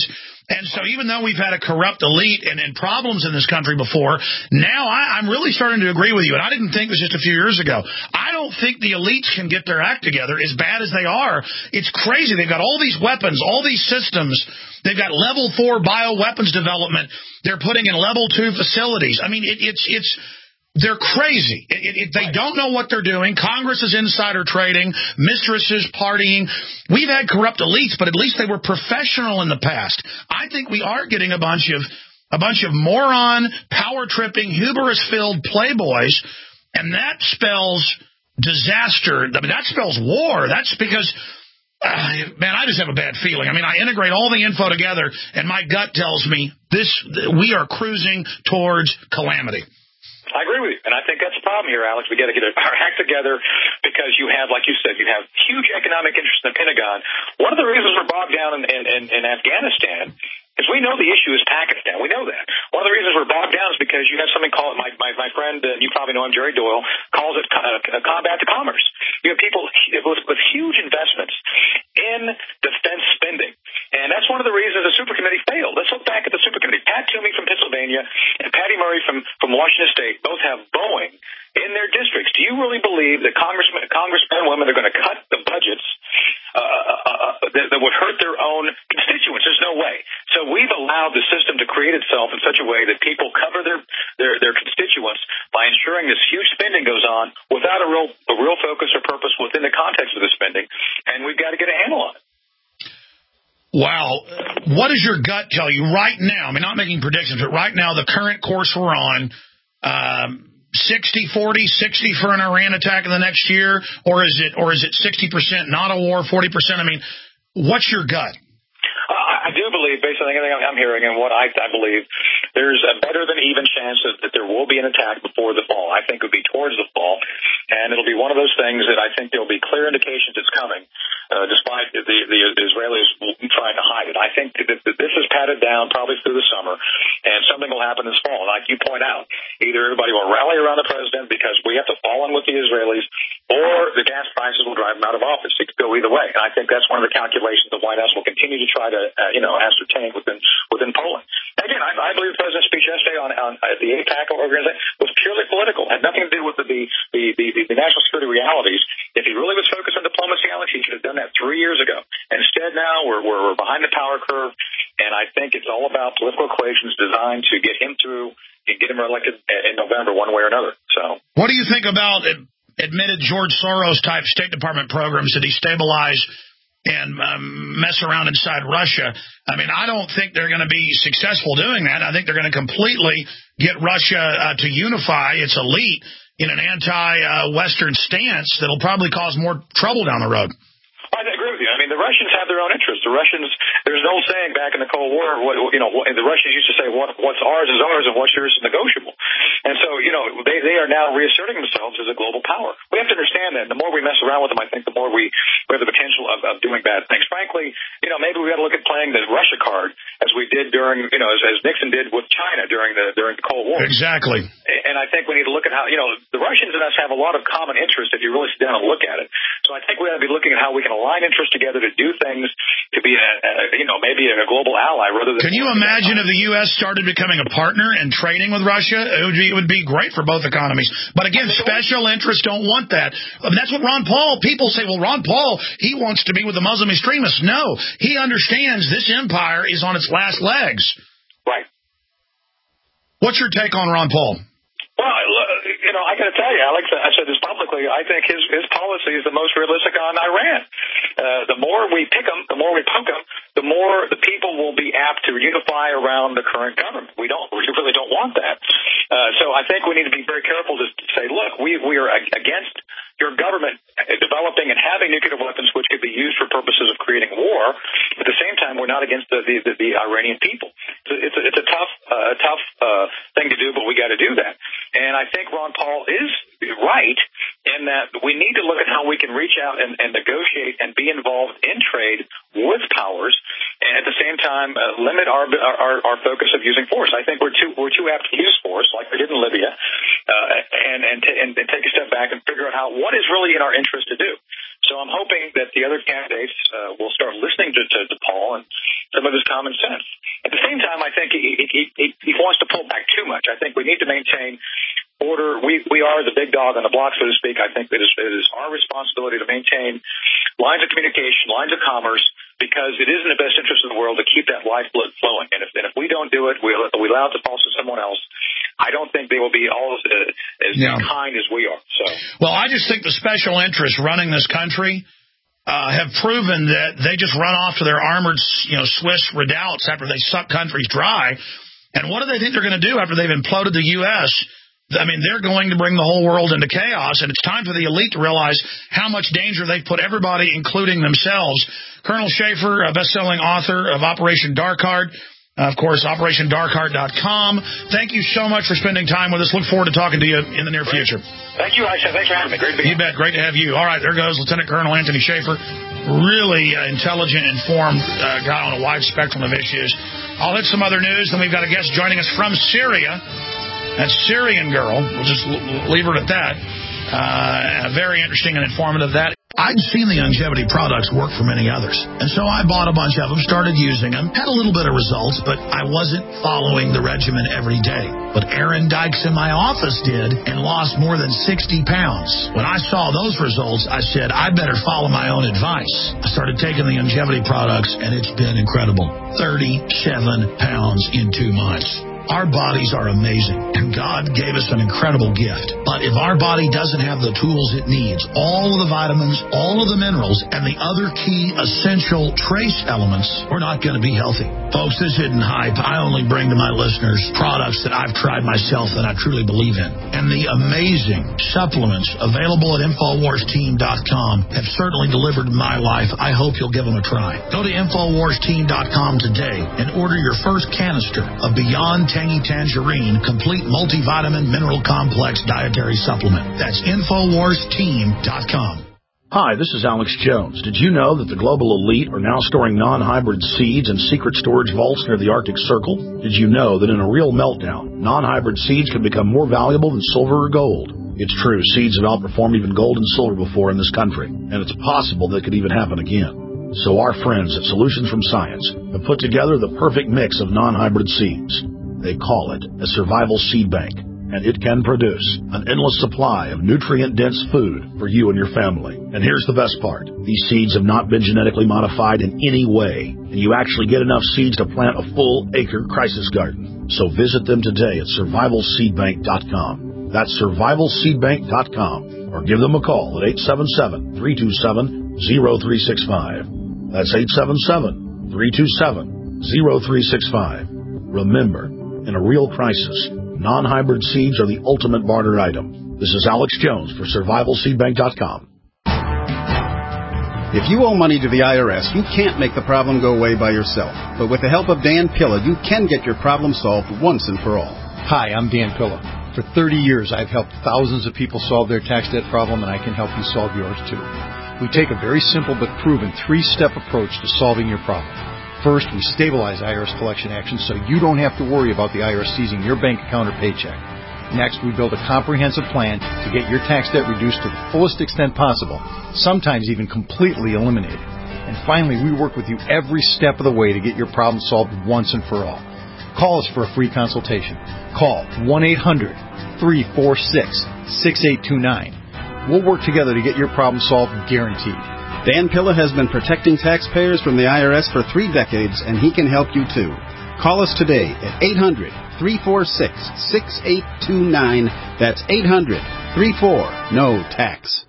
And so even though we've had a corrupt elite and, and problems in this country before, now I, I'm really starting to agree with you. And I didn't think this just a few years ago. I don't think the elites can get their act together as bad as they are. It's crazy. They've got all these weapons, all these systems. They've got level four bioweapons development. They're putting in level two facilities. I mean, it, it's it's... They're crazy. It, it, they don't know what they're doing. Congress is insider trading, mistresses partying. We've had corrupt elites, but at least they were professional in the past. I think we are getting a bunch of a bunch of moron, power-tripping, hubris-filled playboys, and that spells disaster. I mean, that spells war. That's because, uh, man, I just have a bad feeling. I mean, I integrate all the info together, and my gut tells me this: we are cruising towards calamity. I agree with you, and I think that's the problem here, Alex. We got to get our act together because you have, like you said, you have huge economic interest in the Pentagon. One of the reasons we're bogged down in, in, in Afghanistan is we know the issue is Pakistan. We know that. One of the reasons we're bogged down is because you have something called, my my, my friend, uh, you probably know him, Jerry Doyle, calls it uh, combat to commerce. You have people with, with huge investments in defense spending. And that's one of the reasons the super committee failed. Let's look back at the super committee. Pat Toomey from Pennsylvania and Patty Murray from, from Washington State both have Boeing in their districts. Do you really believe that congressmen, congressmen and women are going to cut the budgets uh, uh, that, that would hurt their own constituents? There's no way. So we've allowed the system to create itself in such a way that people cover their, their, their constituents by ensuring this huge spending goes on without a real, a real focus or purpose within the context of the spending. And we've got to get a handle on it. Wow. What does your gut tell you right now? I mean, not making predictions, but right now, the current course we're on, um, sixty forty, sixty for an Iran attack in the next year, or is it or is it sixty percent not a war, forty percent? I mean, what's your gut? Uh, I do believe, based on anything I'm hearing and what I, I believe, there's a better than even chance that, that there will be an attack before the fall. I think it would be towards the fall, and it'll be one of those things that I think there will be clear indications it's coming. Uh, despite the, the, the Israelis trying to hide it. I think that this is padded down probably through the summer, and something will happen this fall. Like you point out, either everybody will rally around the president because we have to fall in with the Israelis, or the gas prices will drive them out of office. It could go either way. And I think that's one of the calculations the White House will continue to try to, uh, you know, ascertain within within Poland. And again, I, I believe the president's speech yesterday on, on uh, the AIPAC organization was purely political. It had nothing to do with the the, the, the, the national security realities. If he really was focused on diplomacy, Alex, he should have done that three years ago. Instead, now we're, we're behind the power curve, and I think it's all about political equations designed to get him through and get him elected in November one way or another. So, what do you think about admitted George Soros-type State Department programs to destabilize and um, mess around inside Russia? I mean, I don't think they're going to be successful doing that. I think they're going to completely get Russia uh, to unify its elite in an anti-Western stance that'll probably cause more trouble down the road. I agree with you. I mean, the Russians have their own interests. The Russians, there's an old saying back in the Cold War, what, you know, the Russians used to say, what, what's ours is ours and what's yours is negotiable. And so, you know, they, they are now reasserting themselves as a global power. We have to understand that. The more we mess around with them, I think the more we, we have the potential of, of doing bad things. Frankly, you know, maybe we got to look at playing the Russia card as we did during, you know, as, as Nixon did with China during the during the Cold War. Exactly. And I think we need to look at how, you know, the Russians and us have a lot of common interests if you really sit down and look at it. So I think we ought to be looking at how we can align interests together to do things to be, a, a, you know, maybe a global ally rather than. Can you imagine if the U S started becoming a partner and trading with Russia? It would be, it would be great for both economies. But again, special interests don't want that. I mean, that's what Ron Paul. People say, well, Ron Paul, he wants to be with the Muslim extremists. No, he understands this empire is on its last legs. Right. What's your take on Ron Paul? Well, you know, I got to tell you, Alex, I said this publicly, I think his his policy is the most realistic on Iran. Uh, the more we pick them, the more we poke them, the more the people will be apt to unify around the current government. We don't, we really don't want that. Uh, so I think we need to be very careful to say, look, we we are against your government developing and having nuclear weapons which could be used for purposes of creating war. At the same time, we're not against the the, the, the Iranian people. So it's a, it's a tough uh, tough uh, thing to do, but we got to do that. And I think Ron Paul is right in that we need to look at how we can reach out and, and negotiate and be involved in trade with powers, and at the same time uh, limit our, our our focus of using force. I think we're too we're too apt to use force, like we did in Libya, uh, and and, t- and and take a step back and figure out how what is really in our interest to do. So I'm hoping that the other candidates uh, will start listening to, to, to Paul and some of his common sense. the same time, I think he, he, he, he wants to pull back too much. I think we need to maintain order. We we are the big dog on the block, so to speak. I think that it is, it is our responsibility to maintain lines of communication, lines of commerce, because it is in the best interest of the world to keep that lifeblood flowing. And if, and if we don't do it, we, we allow it to fall to someone else, I don't think they will be all as, uh, as yeah. kind as we are. So, well, I just think the special interests running this country uh, have proven that they just run off to their armored, you know, Swiss redoubts after they suck countries dry. And what do they think they're going to do after they've imploded the U S? I mean, they're going to bring the whole world into chaos, and it's time for the elite to realize how much danger they've put everybody, including themselves. Colonel Schaefer, a best-selling author of Operation Dark Heart, uh, of course, Operation Dark Heart dot com. Thank you so much for spending time with us. Look forward to talking to you in the near Great. future. Thank you, Aisha. Thanks for having me. Great to be You bet. Great to have you. All right, there goes Lieutenant Colonel Anthony Schaefer. Really uh, intelligent, informed uh, guy on a wide spectrum of issues. I'll hit some other news. Then we've got a guest joining us from Syria. That Syrian girl, we'll just leave her at that. Uh, very interesting and informative. That I'd seen the longevity products work for many others, and so I bought a bunch of them, started using them, had a little bit of results, but I wasn't following the regimen every day. But Aaron Dykes in my office did and lost more than sixty pounds. When I saw those results, I said, I better follow my own advice. I started taking the longevity products, and it's been incredible. thirty-seven pounds in two months. Our bodies are amazing, and God gave us an incredible gift. But if our body doesn't have the tools it needs, all of the vitamins, all of the minerals, and the other key essential trace elements, we're not going to be healthy. Folks, this isn't hype. I only bring to my listeners products that I've tried myself that I truly believe in. And the amazing supplements available at Infowars Team dot com have certainly delivered in my life. I hope you'll give them a try. Go to Infowars Team dot com today and order your first canister of Beyond Tangy Tangerine Complete Multivitamin Mineral Complex Dietary Supplement. That's Infowars Team dot com. Hi, this is Alex Jones. Did you know that the global elite are now storing non-hybrid seeds in secret storage vaults near the Arctic Circle? Did you know that in a real meltdown, non-hybrid seeds can become more valuable than silver or gold? It's true, seeds have outperformed even gold and silver before in this country, and it's possible that it could even happen again. So our friends at Solutions from Science have put together the perfect mix of non-hybrid seeds. They call it a survival seed bank, and it can produce an endless supply of nutrient-dense food for you and your family. And here's the best part. These seeds have not been genetically modified in any way, and you actually get enough seeds to plant a full-acre crisis garden. So visit them today at survival seed bank dot com. That's survival seed bank dot com, or give them a call at eight seven seven, three two seven, zero three six five. That's eight seven seven, three two seven, zero three six five. Remember, in a real crisis, non-hybrid seeds are the ultimate barter item. This is Alex Jones for survival seed bank dot com. If you owe money to the I R S, you can't make the problem go away by yourself. But with the help of Dan Pilla, you can get your problem solved once and for all. Hi, I'm Dan Pilla. For thirty years, I've helped thousands of people solve their tax debt problem, and I can help you solve yours too. We take a very simple but proven three-step approach to solving your problem. First, we stabilize I R S collection actions so you don't have to worry about the I R S seizing your bank account or paycheck. Next, we build a comprehensive plan to get your tax debt reduced to the fullest extent possible, sometimes even completely eliminated. And finally, we work with you every step of the way to get your problem solved once and for all. Call us for a free consultation. Call one eight hundred, three four six, six eight two nine. We'll work together to get your problem solved, guaranteed. Dan Pilla has been protecting taxpayers from the I R S for three decades, and he can help you too. Call us today at eight hundred, three four six, six eight two nine. That's eight hundred, three four, N O tax.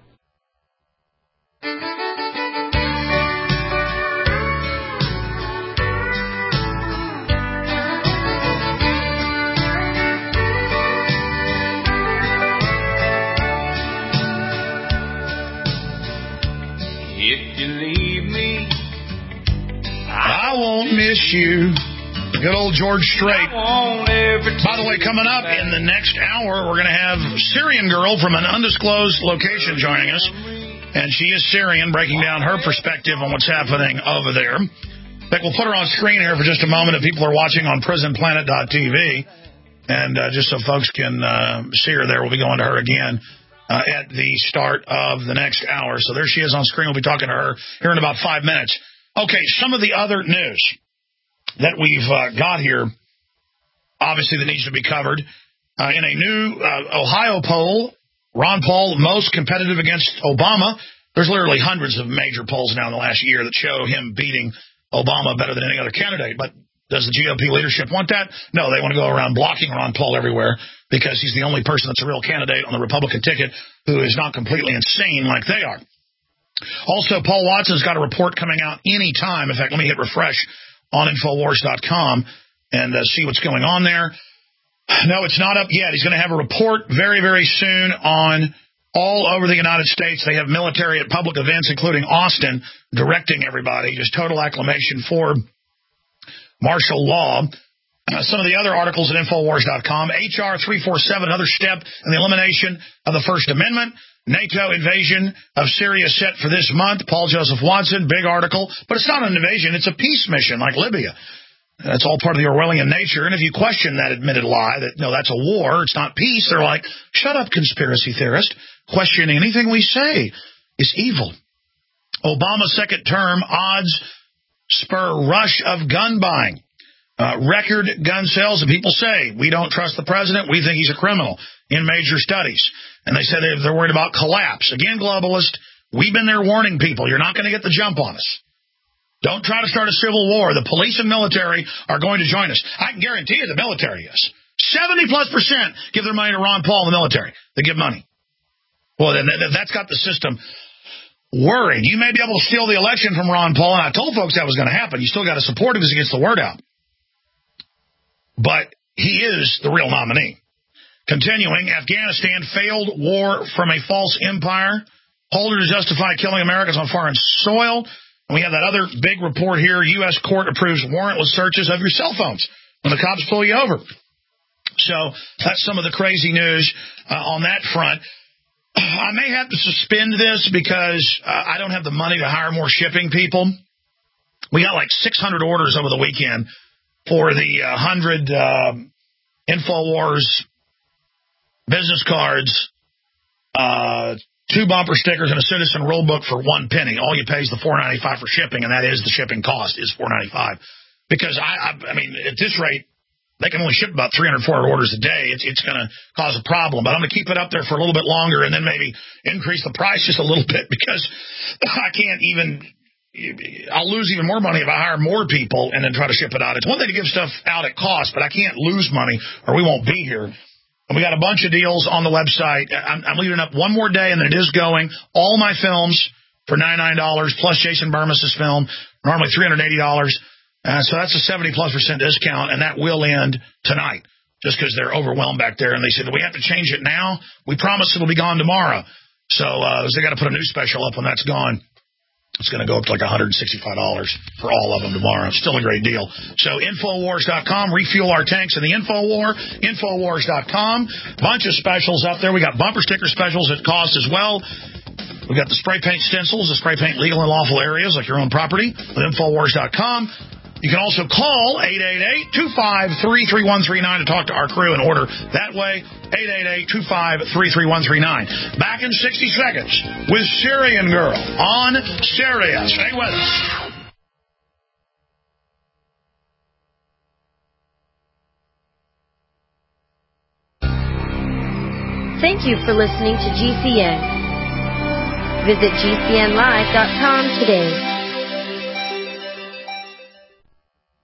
I won't miss you. Good old George Strait. By the way, coming up in the next hour, we're going to have Syrian girl from an undisclosed location joining us. And she is Syrian, breaking down her perspective on what's happening over there. In fact, we'll put her on screen here for just a moment if people are watching on prison planet dot t v. And uh, just so folks can uh, see her there, we'll be going to her again uh, at the start of the next hour. So there she is on screen. We'll be talking to her here in about five minutes. Okay, some of the other news. that we've uh, got here, obviously, that needs to be covered. Uh, in a new uh, Ohio poll, Ron Paul most competitive against Obama. There's literally hundreds of major polls now in the last year that show him beating Obama better than any other candidate. But does the G O P leadership want that? No, they want to go around blocking Ron Paul everywhere because he's the only person that's a real candidate on the Republican ticket who is not completely insane like they are. Also, Paul Watson's got a report coming out any time. In fact, let me hit refresh on Infowars dot com and uh, see what's going on there. No, it's not up yet. He's going to have a report very, very soon on all over the United States. They have military at public events, including Austin, directing everybody. Just total acclamation for martial law. Uh, some of the other articles at Infowars dot com. H R three forty-seven, another step in the elimination of the First Amendment. NATO invasion of Syria set for this month. Paul Joseph Watson, big article. But it's not an invasion. It's a peace mission like Libya. That's all part of the Orwellian nature. And if you question that admitted lie, that, no, that's a war, it's not peace, they're like, shut up, conspiracy theorist. Questioning anything we say is evil. Obama's second term odds spur rush of gun buying. Uh, record gun sales, and people say, we don't trust the president, we think he's a criminal in major studies. And they said they're worried about collapse. Again, globalist, we've been there warning people, you're not going to get the jump on us. Don't try to start a civil war. The police and military are going to join us. I can guarantee you the military is. seventy plus percent give their money to Ron Paul and the military. They give money. Well, then that's got the system worried. You may be able to steal the election from Ron Paul, and I told folks that was going to happen. You still got to support him because he gets the word out. But he is the real nominee. Continuing, Afghanistan failed war from a false empire. Holder to justify killing Americans on foreign soil. And we have that other big report here. U S court approves warrantless searches of your cell phones when the cops pull you over. So that's some of the crazy news uh, on that front. I may have to suspend this because uh, I don't have the money to hire more shipping people. We got like six hundred orders over the weekend for the uh, one hundred uh, InfoWars business cards, uh, two bumper stickers, and a citizen rule book for one penny. All you pay is the four ninety-five for shipping, and that is the shipping cost is four ninety-five. Because, I, I, I mean, at this rate, they can only ship about three hundred, four hundred orders a day. It's, it's going to cause a problem. But I'm going to keep it up there for a little bit longer and then maybe increase the price just a little bit because I can't even – I'll lose even more money if I hire more people and then try to ship it out. It's one thing to give stuff out at cost, but I can't lose money or we won't be here. And we got a bunch of deals on the website. I'm, I'm leaving it up one more day, and then it is going. All my films for ninety-nine dollars, plus Jason Burmes's film, normally three hundred eighty dollars. Uh, so that's a seventy plus percent discount, and that will end tonight just because they're overwhelmed back there. And they said, do we have to change it now? We promise it'll be gone tomorrow. So uh, they got to put a new special up when that's gone. It's going to go up to like one hundred sixty-five dollars for all of them tomorrow. Still a great deal. So Infowars dot com, refuel our tanks in the Infowar, Infowars dot com. Bunch of specials up there. We got bumper sticker specials at cost as well. We got the spray paint stencils, the spray paint legal and lawful areas like your own property with Infowars dot com. You can also call eight eight eight, two five three, three one three nine to talk to our crew and order that way. eight eight eight, two five three, three one three nine. Back in sixty seconds with Syrian Girl on Sirius. Stay with us. Thank you for listening to G C N. Visit G C N live dot com today.